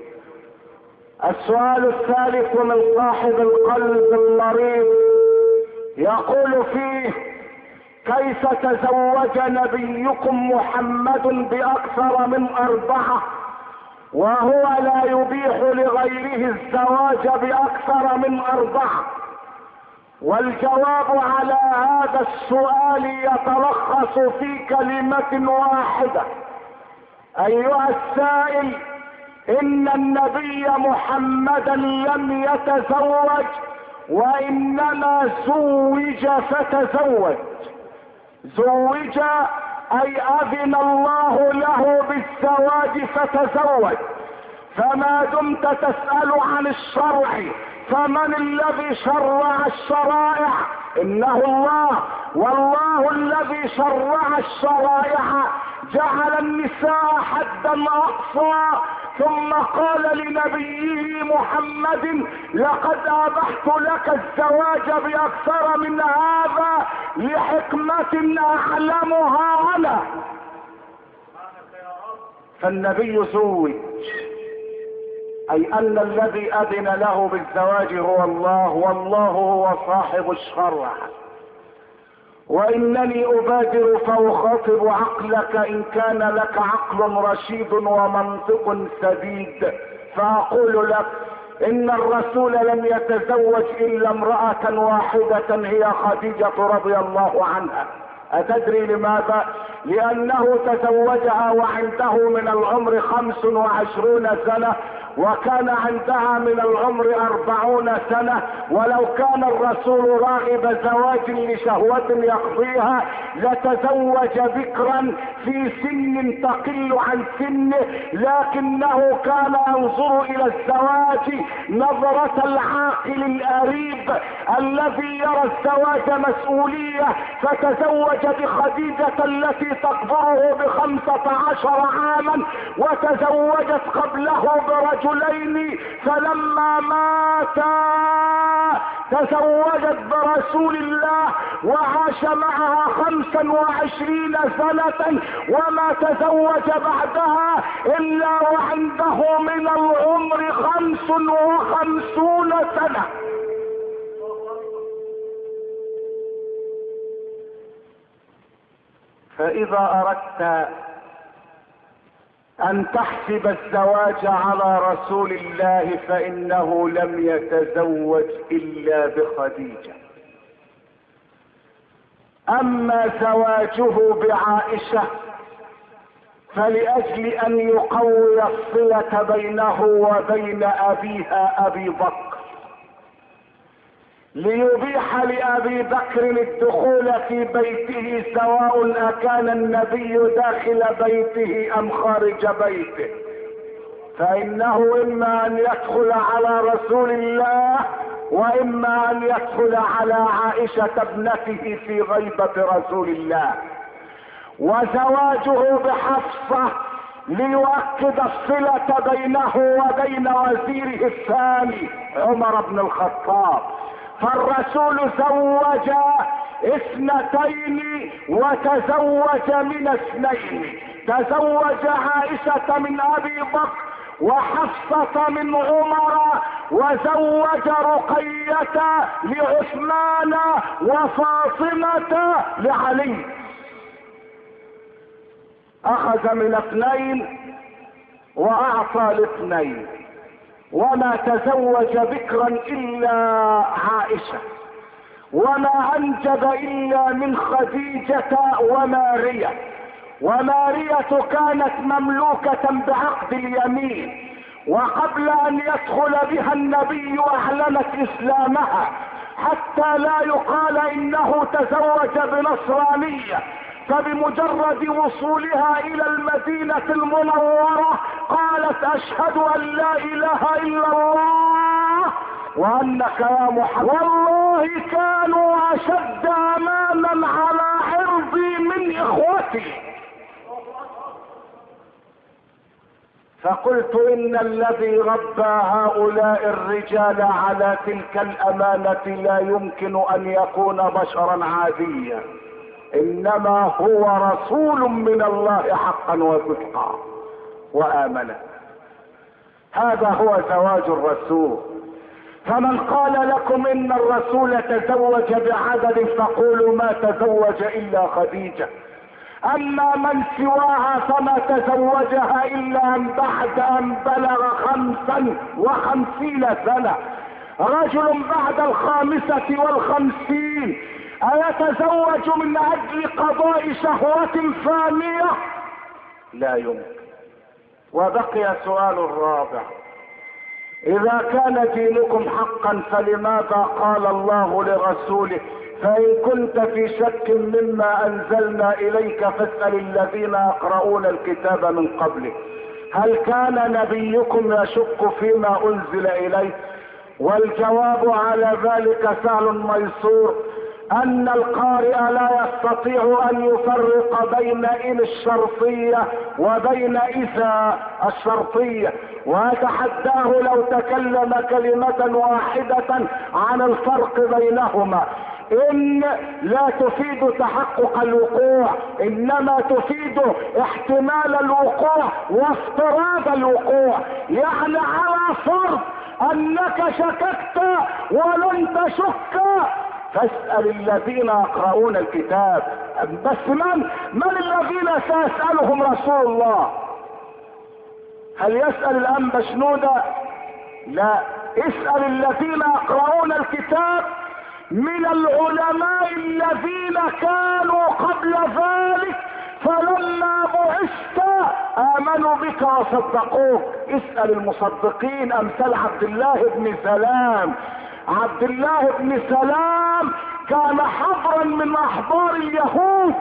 السؤال الثالث من صاحب القلب المريض يقول فيه: كيف تزوج نبيكم محمد باكثر من 4 وهو لا يبيح لغيره الزواج باكثر من 4؟ والجواب على هذا السؤال يتلخص في كلمة واحدة: ايها السائل، ان النبي محمدا لم يتزوج، وانما زوج فتزوج. زوج اي اذن الله له بالزواج فتزوج. فما دمت تسأل عن الشرع، فمن الذي شرع الشرائع؟ انه الله. والله الذي شرع الشرائع جعل النساء حدا اقصى، ثم قال لنبيه محمد: لقد ابحت لك الزواج باكثر من هذا لحكمة اعلمها انا. فالنبي زوج، اي ان الذي اذن له بالزواج هو الله، والله هو صاحب الشرع. وانني ابادر فاخاطب عقلك ان كان لك عقل رشيد ومنطق سديد، فاقول لك: ان الرسول لم يتزوج الا امرأة واحدة، هي خديجة رضي الله عنها. اتدري لماذا؟ لانه تزوجها وعنده من العمر 25 سنة، وكان عندها من العمر 40 سنة. ولو كان الرسول راغب زواج لشهوة يقضيها لتزوج بكرا في سن تقل عن سنه، لكنه كان ينظر الى الزواج نظرة العاقل الاريب الذي يرى الزواج مسؤولية، فتزوج بخديجة التي تكبره ب15 عاما، وتزوجت قبله برجلين، فلما ماتا تزوجت برسول الله وعاش معها 25 سنة، وما تزوج بعدها الا وعنده من العمر 55 سنة. فاذا اردت ان تحسب الزواج على رسول الله فانه لم يتزوج الا بخديجة. اما زواجه بعائشة فلأجل ان يقوي الصلة بينه وبين ابيها ابي بكر، ليبيح لابي بكر الدخول في بيته سواء اكان النبي داخل بيته ام خارج بيته، فانه اما ان يدخل على رسول الله واما ان يدخل على عائشة ابنته في غيبة رسول الله. وزواجه بحفصة ليؤكد الصلة بينه وبين وزيره الثاني عمر بن الخطاب. فالرسول زوج 2 وتزوج من 2، تزوج عائشة من ابي بكر وحفصة من عمر، وزوج رقية لعثمان وفاطمة لعلي. اخذ من 2 واعطى ل2، وما تزوج بكرا الا عائشة، وما انجب الا من خديجة ومارية، ومارية كانت مملوكة بعقد اليمين، وقبل ان يدخل بها النبي اعلنت اسلامها حتى لا يقال انه تزوج بنصرانية. فبمجرد وصولها الى المدينة المنورة قالت اشهد ان لا اله الا الله وانك يا محمد. والله كانوا اشد امانا على عرضي من اخوتي. فقلت ان الذي ربى هؤلاء الرجال على تلك الامانة لا يمكن ان يكون بشرا عاديا، انما هو رسول من الله حقا وصدقا وامنا. هذا هو زواج الرسول. فمن قال لكم ان الرسول تزوج بعدد فقولوا ما تزوج الا خديجة، اما من سواها فما تزوجها الا بعد ان بلغ 55 سنة. رجل بعد 55 ايتزوج من اجل قضاء شهوة فانية؟ لا يمكن. وبقي سؤال الرابع: اذا كان دينكم حقا فلماذا قال الله لرسوله فان كنت في شك مما انزلنا اليك فاسأل الذين يقرؤون الكتاب من قبلك؟ هل كان نبيكم يشك فيما انزل اليه؟ والجواب على ذلك سهل ميسور، ان القارئ لا يستطيع ان يفرق بين ان الشرطية وبين اذا الشرطية، واتحداه لو تكلم كلمة واحدة عن الفرق بينهما. ان لا تفيد تحقق الوقوع، انما تفيد احتمال الوقوع وافتراض الوقوع. يعني على فرض انك شككت ولن تشك فاسأل الذين يقرؤون الكتاب. بس من الذين سيسألهم رسول الله؟ هل يسأل الأنبا شنودة؟ لا، اسأل الذين يقرؤون الكتاب من العلماء الذين كانوا قبل ذلك فلما بعثت آمنوا بك وصدقوك. اسأل المصدقين امثال عبد الله بن سلام. عبد الله بن سلام كان حبرا من احبار اليهود،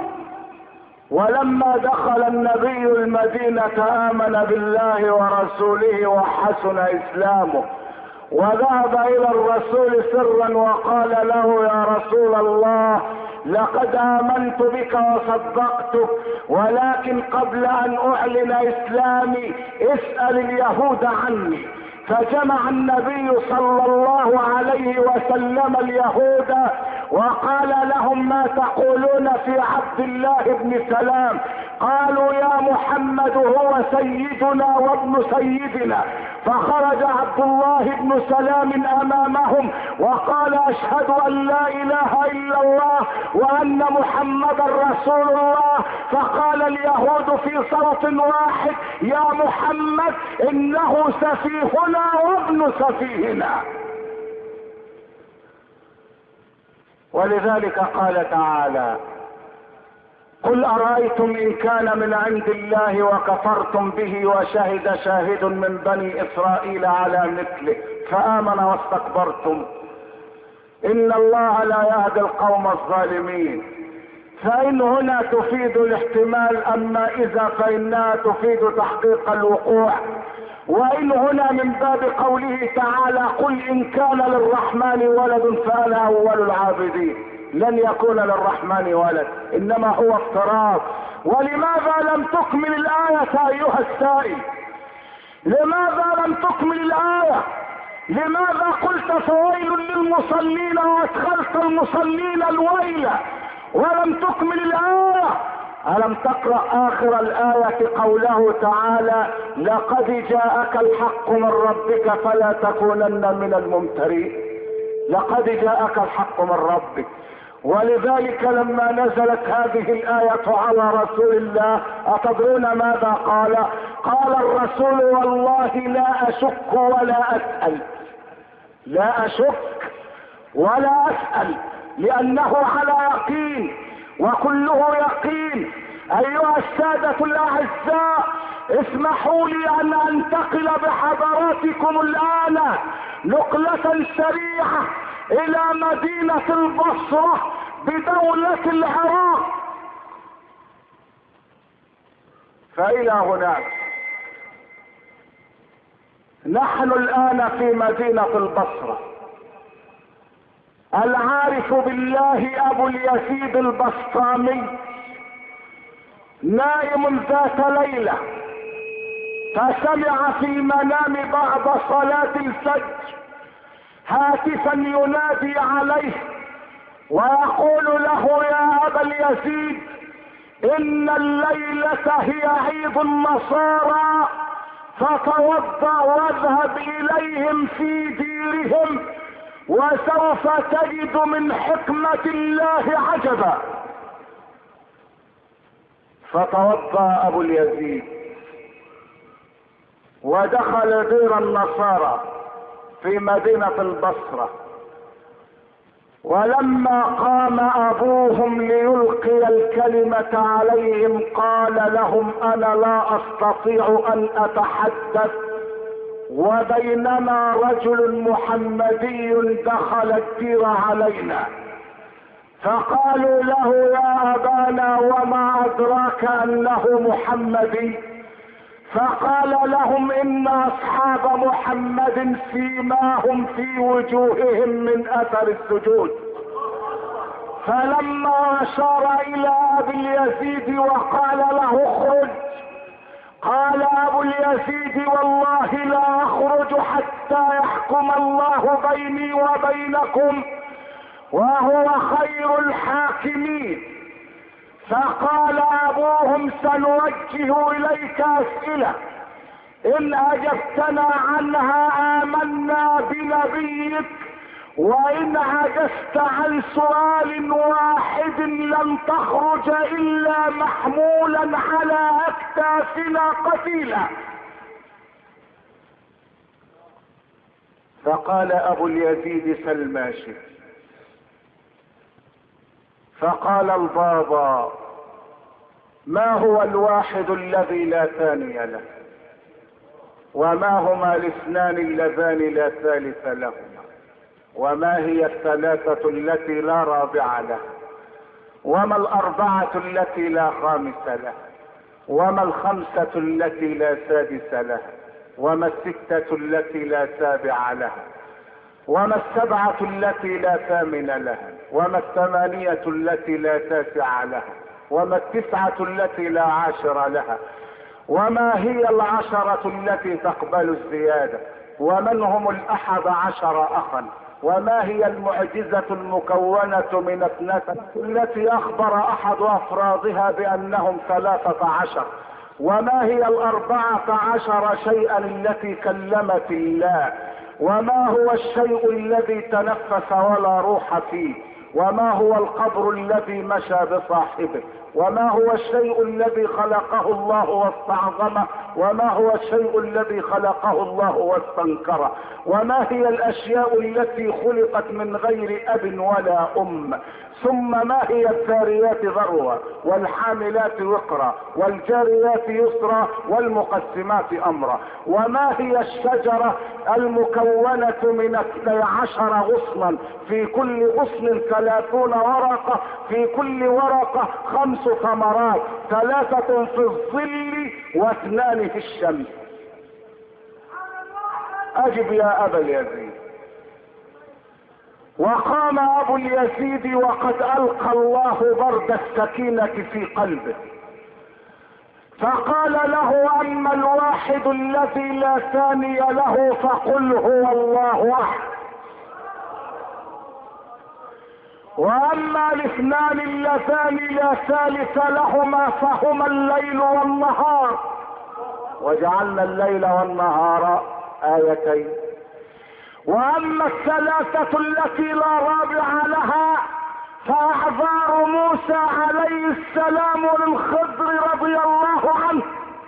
ولما دخل النبي المدينة آمن بالله ورسوله وحسن اسلامه، وذهب الى الرسول سرا وقال له: يا رسول الله، لقد آمنت بك وصدقتك، ولكن قبل ان اعلن اسلامي اسأل اليهود عني. فجمع النبي صلى الله عليه وسلم اليهود وقال لهم: ما تقولون في عبد الله بن سلام؟ قالوا: يا محمد هو سيدنا وابن سيدنا. فخرج عبد الله بن سلام امامهم وقال: اشهد ان لا اله الا الله وان محمدا رسول الله. فقال اليهود في صوت واحد: يا محمد انه سفيهنا وابن سفيهنا. ولذلك قال تعالى: قل أرأيتم إن كان من عند الله وكفرتم به وشهد شاهد من بني إسرائيل على مثله فآمن واستكبرتم إن الله لا يهدي القوم الظالمين. فإن هنا تفيد الاحتمال، أما إذا فإنها تفيد تحقيق الوقوع. وإن هنا من باب قوله تعالى: قل إن كان للرحمن ولد فأنا أول العابدين. لن يكون للرحمن ولد، انما هو افتراض. ولماذا لم تكمل الآية ايها السائل؟ لماذا لم تكمل الآية؟ لماذا قلت فويل للمصلين وادخلت المصلين الويل ولم تكمل الآية؟ ألم تقرأ آخر الآية قوله تعالى: لقد جاءك الحق من ربك فلا تكونن من الممترين. لقد جاءك الحق من ربك. ولذلك لما نزلت هذه الآية على رسول الله أتدرون ماذا قال؟ قال الرسول: والله لا أشك ولا أسأل. لا أشك ولا أسأل، لأنه على يقين وكله يقين. أيها السادة الأعزاء، اسمحوا لي أن أنتقل بحضراتكم الآن نقلة سريعة إلى مدينة البصرة بدولة العراق. فإلى هناك نحن الآن في مدينة البصرة. العارف بالله أبو اليزيد البسطامي نائم ذات ليلة، فسمع في المنام بعد صلاة الفجر هاتفا ينادي عليه ويقول له: يا أبا اليزيد، إن الليلة هي عيد النصارى، فتوضأ واذهب إليهم في ديرهم وسوف تجد من حكمة الله عجبا. فتوضأ أبو اليزيد ودخل دير النصارى في مدينة البصرة، ولما قام أبوهم ليلقي الكلمة عليهم قال لهم: أنا لا أستطيع أن أتحدث وبيننا رجل محمدي دخل الدير علينا. فقالوا له: يا أبانا وما أدراك أنه محمدي؟ فقال لهم: إن أصحاب محمد فيما هم في وجوههم من أثر السجود. فلما أشار إلى أبي اليزيد وقال له: اخرج، قال أبو اليزيد: والله لا أخرج حتى يحكم الله بيني وبينكم وهو خير الحاكمين. فقال أبوهم: سنوجه إليك أسئلة، إن أجبتنا عنها آمنا بنبيك، وإن عجزت عن سؤال واحد لن تخرج إلا محمولا على أكتافنا قتيلا. فقال أبو اليزيد: سل ما شئت. فقال البابا: ما هو الواحد الذي لا ثاني له؟ وما هما الاثنان اللذان لا ثالث لهما؟ وما هي الثلاثة التي لا رابع لها؟ وما الأربعة التي لا خامس لها؟ وما الخمسة التي لا سادس لها؟ وما الستة التي لا سابع لها؟ وما السبعة التي لا ثامن لها؟ وما الثمانية التي لا تاسع لها؟ وما التسعة التي لا عاشر لها؟ وما هي العشرة التي تقبل الزيادة؟ ومن هم ال11 أخا؟ وما هي المعجزة المكونة من 12 التي أخبر أحد أفرادها بأنهم 13؟ وما هي 14 شيئا التي كلمت الله؟ وما هو الشيء الذي تنفس ولا روح فيه؟ وما هو القبر الذي مشى بصاحبه؟ وما هو الشيء الذي خلقه الله واستعظمه؟ وما هو الشيء الذي خلقه الله واستنكره؟ وما هي الاشياء التي خلقت من غير اب ولا ام؟ ثم ما هي الذاريات ذروة والحاملات وقرا والجاريات يسرا والمقسمات امرا؟ وما هي الشجرة المكونة من 12 غصنا، في كل غصن 30 ورقة، في كل ورقة 5 ثمرات، 3 في الظل و2 في الشمس؟ اجب يا ابا اليزيد. وقام ابو اليزيد وقد القى الله برد السكينة في قلبه، فقال له: اما الواحد الذي لا ثاني له فقل هو الله احد، واما الاثنان اللذان لا ثالث لهما فهما الليل والنهار، وجعلنا الليل والنهار آيتين. واما الثلاثة التي لا رابع لها فاعذار موسى عليه السلام للخضر رضي الله عنه: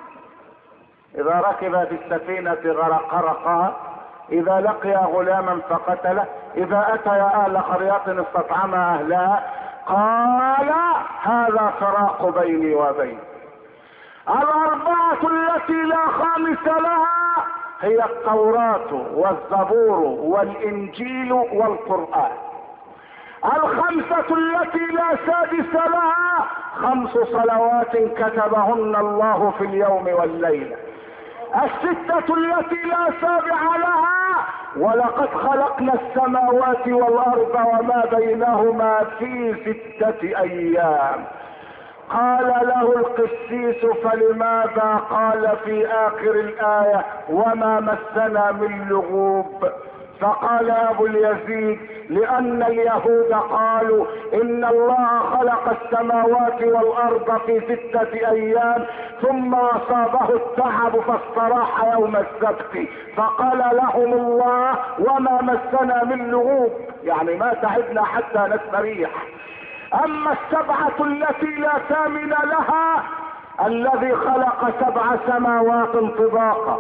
اذا ركب في السفينة غرقها، اذا لقي غلاما فقتله، اذا اتيا اهل قرية استطعما اهلها، قال هذا فراق بيني وبين. الاربعة التي لا خامس لها هي التوراة والزبور والانجيل والقرآن. الخمسة التي لا سادس لها 5 صلوات كتبهن الله في اليوم والليلة. 6 التي لا سابع لها: ولقد خلقنا السماوات والارض وما بينهما في 6 ايام. قال له القسيس: فلماذا قال في اخر الايه وما مسنا من لغوب؟ فقال ابو اليزيد: لان اليهود قالوا ان الله خلق السماوات والارض في 6 ايام ثم اصابه التعب فاستراح يوم السبت، فقال لهم الله: وما مسنا من لغوب، يعني ما تعبنا حتى نستريح. اما 7 التي لا ثامن لها: الذي خلق 7 سماوات طباقا.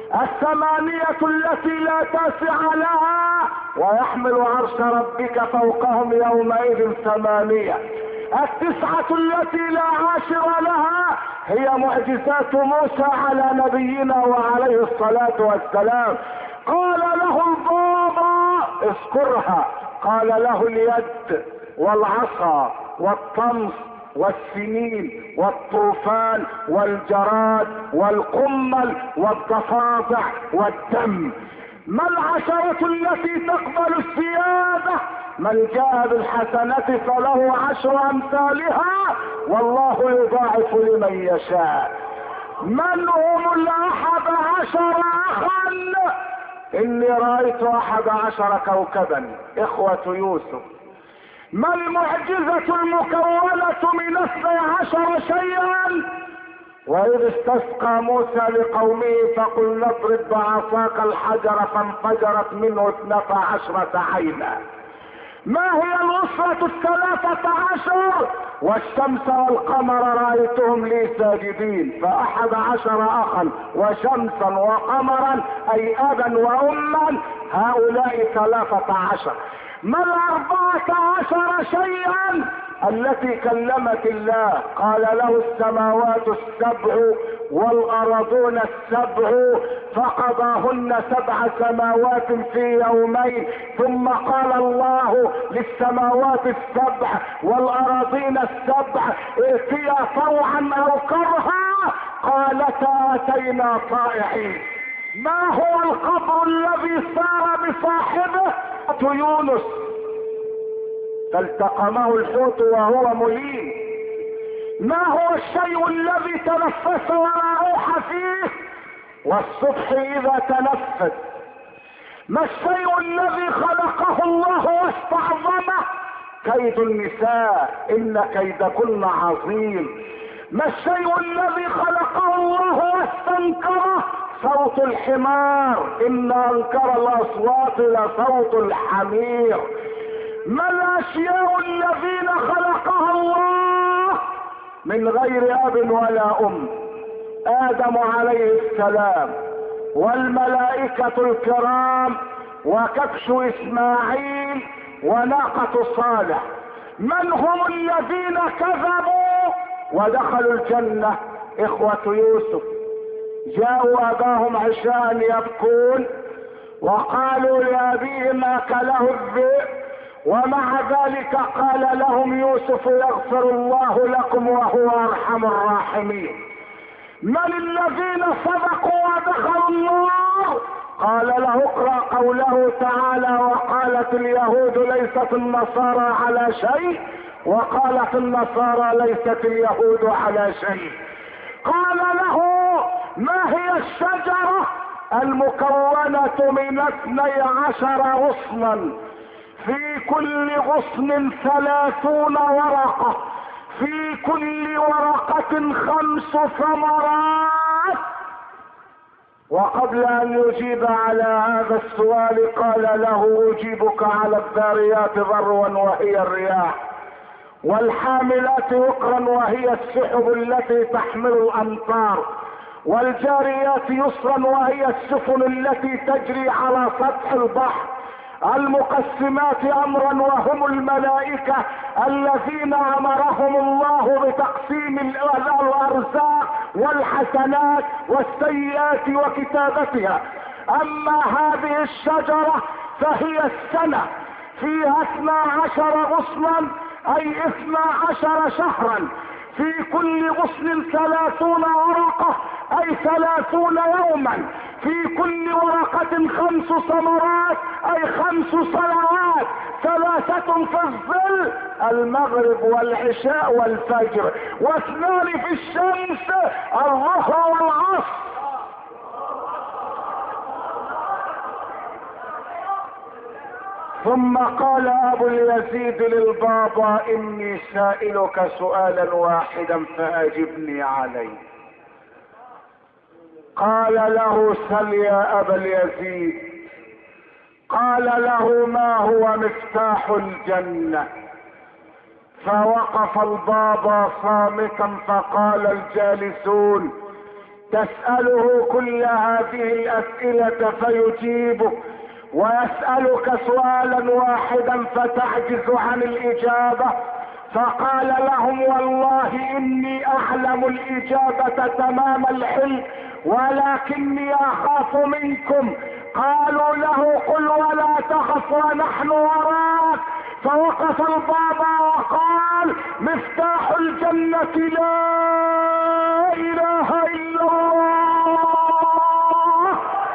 8 التي لا تاسع لها: ويحمل عرش ربك فوقهم يومئذ 8. 9 التي لا عاشر لها هي معجزات موسى على نبينا وعليه الصلاة والسلام. قال له البابا: اذكرها. قال له اليد والعصا والطمس والسنين والطوفان والجراد والقمل والضفادع والدم. ما 10 التي تقبل السيادة؟ من جاء بالحسنة فله 10 أمثالها والله يضاعف لمن يشاء. من هم 11 أخا؟ إني رأيت 11 كوكبا إخوة يوسف. ما المعجزة المكونة من 12 شيئا؟ وإذ استسقى موسى لقومه فقل اضرب بعصاك الحجر فانفجرت منه 12 عينا. ما هي الأسرة 13؟ والشمس والقمر رأيتهم لي ساجدين، ف11 أخا وشمسا وقمرا أي أبا وأما، هؤلاء 13. ما 14 شيئا التي كلمت الله؟ قال له السماوات 7 والأرضون 7 فقضاهن 7 سماوات في يومين، ثم قال الله للسماوات 7 والأراضين 7 ائتيا طوعا أو كرها قالتا أتينا طائعين. ما هو القبر الذي سار بصاحبه؟ يونس فالتقمه الحوت وهو مليم. ما هو الشيء الذي تنفس ولا روح فيه والصبح اذا تنفس؟ ما الشيء الذي خلقه الله واستعظمه؟ كيد النساء ان كيدكن عظيم. ما الشيء الذي خلقه الله واستنكره؟ صوت الحمار ان انكر الاصوات لصوت الحمير. ما الاشياء الذين خلقها الله من غير اب ولا ام؟ ادم عليه السلام والملائكة الكرام وكبش اسماعيل وناقة صالح. من هم الذين كذبوا ودخلوا الجنة؟ اخوة يوسف جاءوا اباهم عشاء يبكون وقالوا لابيهم اكله الذئب، ومع ذلك قال لهم يوسف يغفر الله لكم وهو ارحم الراحمين. من الذين صدقوا ودخلوا النار؟ قال له اقرأ قوله تعالى وقالت اليهود ليست النصارى على شيء وقالت النصارى ليست اليهود على شيء. قال له ما هي الشجرة المكونة من 12 غصنا في كل غصن 30 ورقة في كل ورقة 5 ثمرات؟ وقبل ان يجيب على هذا السؤال قال له اجيبك على الذاريات ذروا وهي الرياح والحاملات وقرا وهي السحب التي تحمل الامطار، والجاريات يسرا وهي السفن التي تجري على سطح البحر، المقسمات امرا وهم الملائكة الذين امرهم الله بتقسيم الارزاق والحسنات والسيئات وكتابتها. اما هذه الشجرة فهي السنة، فيها 12 غصنا اي 12 شهرا، في كل غصن 30 ورقة اي 30 يوما، في كل ورقة 5 ثمرات اي 5 صلوات، 3 في الظل المغرب والعشاء والفجر، و2 في الشمس الظهر والعصر. ثم قال ابو اليزيد للبابا اني سائلك سؤالا واحدا فاجبني عليه. قال له سل يا ابا اليزيد. قال له ما هو مفتاح الجنة؟ فوقف البابا صامتا فقال الجالسون تسأله كل هذه الاسئلة فيجيبك، ويسألك سؤالا واحدا فتعجز عن الاجابة. فقال لهم والله اني اعلم الاجابة تمام العلم ولكني اخاف منكم. قالوا له قل ولا تخف ونحن وراك. فوقف البابا وقال مفتاح الجنة لا اله الا الله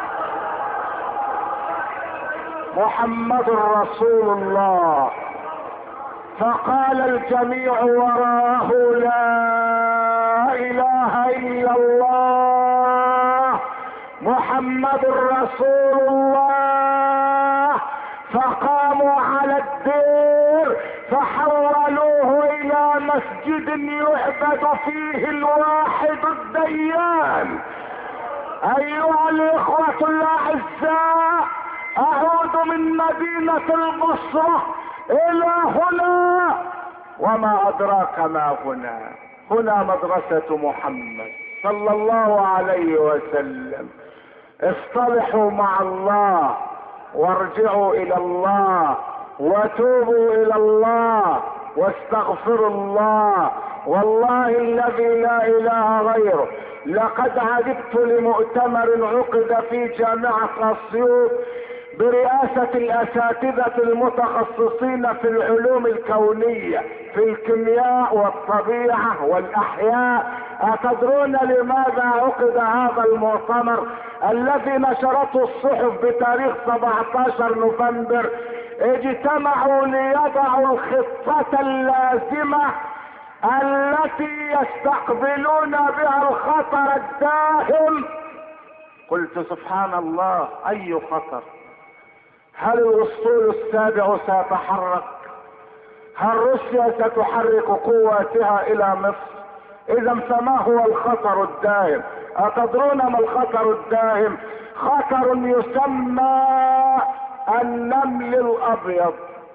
محمد رسول الله. فقال الجميع وراءه لا اله الا الله محمد رسول الله. فقاموا على الدير فحولوه الى مسجد يعبد فيه الواحد الديان. ايها الاخوة الاعزاء، اعود من مدينة البصرة الى هنا، وما ادراك ما هنا. هنا مدرسة محمد صلى الله عليه وسلم. اصطلحوا مع الله وارجعوا الى الله وتوبوا الى الله واستغفروا الله. والله الذي لا اله غيره لقد عجبت لمؤتمر عقد في جامعة اسيوط برئاسة الاساتذة المتخصصين في العلوم الكونية في الكيمياء والطبيعة والاحياء. اتدرون لماذا عقد هذا المؤتمر الذي نشرته الصحف بتاريخ 17 نوفمبر؟ اجتمعوا ليضعوا الخطة اللازمة التي يستقبلون بها الخطر الداهم. قلت سبحان الله، اي خطر؟ هل الاسطول السابع سيتحرك؟ هل روسيا ستحرك قواتها الى مصر؟ اذا فما هو الخطر الداهم؟ اتدرون ما الخطر الداهم؟ خطر يسمى النمل الابيض.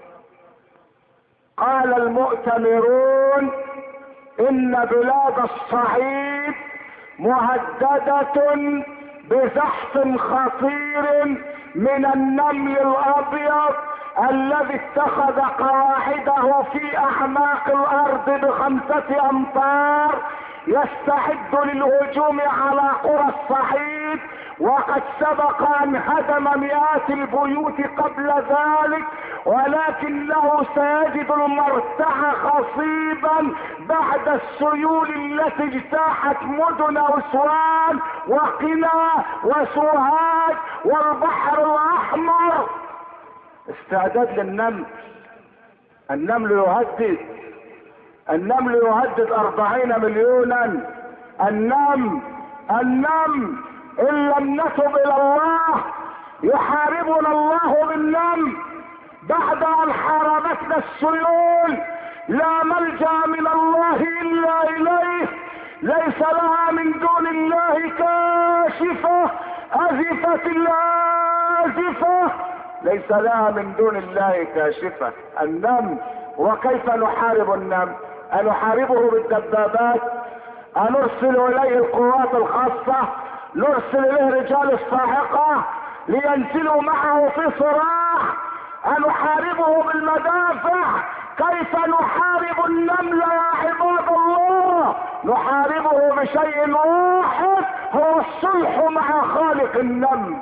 قال المؤتمرون ان بلاد الصعيد مهددة بزحف خطير من النمل الابيض الذي اتخذ قواعده في اعماق الارض ب5 امتار، يستعد للهجوم على قرى الصعيد، وقد سبق ان هدم مئات البيوت قبل ذلك، ولكنه سيجد المرتع خصيبا بعد السيول التي اجتاحت مدن اسوان وقنا وسوهاج والبحر الاحمر. استعداد للنمل. النمل يهدد، النمل يهدد 40 مليونا. النمل ان لم نتب الى الله يحاربنا الله بالنمل. بعد ان حاربتنا السيول لا ملجأ من الله الا اليه، ليس لها من دون الله كاشفة، ازفت الازفة، ليس لها من دون الله كاشفة. النمل وكيف نحارب النمل؟ أنحاربه بالدبابات؟ أنرسل إليه القوات الخاصة؟ نرسل إليه رجال الصاعقة لينزلوا معه في صراع؟ أنحاربه بالمدافع؟ كيف نحارب النمل يا عباد الله؟ نحاربه بشيء واحد، هو الصلح مع خالق النمل.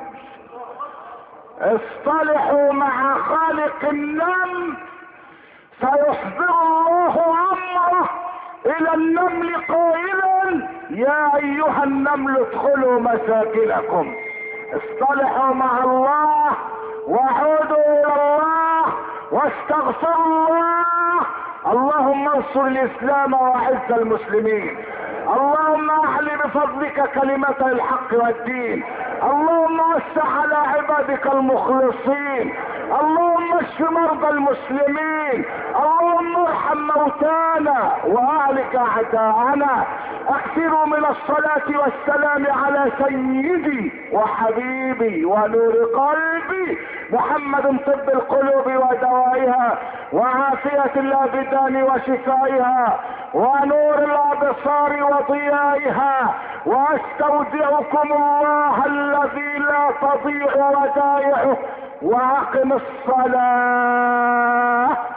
اصطلحوا مع خالق النمل فيحضر الله امره الى النمل قائلا يا ايها النمل ادخلوا مساكنكم. اصطلحوا مع الله وعودوا الى الله واستغفروا الله. اللهم انصر الاسلام واعز المسلمين. اللهم اعل بفضلك كلمة الحق والدين. اللهم وسع على عبادك المخلصين. اللهم اشف مرضى المسلمين. اللهم ارحم موتانا واهلك اعداءنا. اكثروا من الصلاة والسلام على سيدي وحبيبي ونور قلبي محمد طب القلوب ودوائها وعافية الابدان وشفائها ونور الابصار وضيائها. واستودعكم الله الذي لا تضيع ودائعه. واقم الصلاة.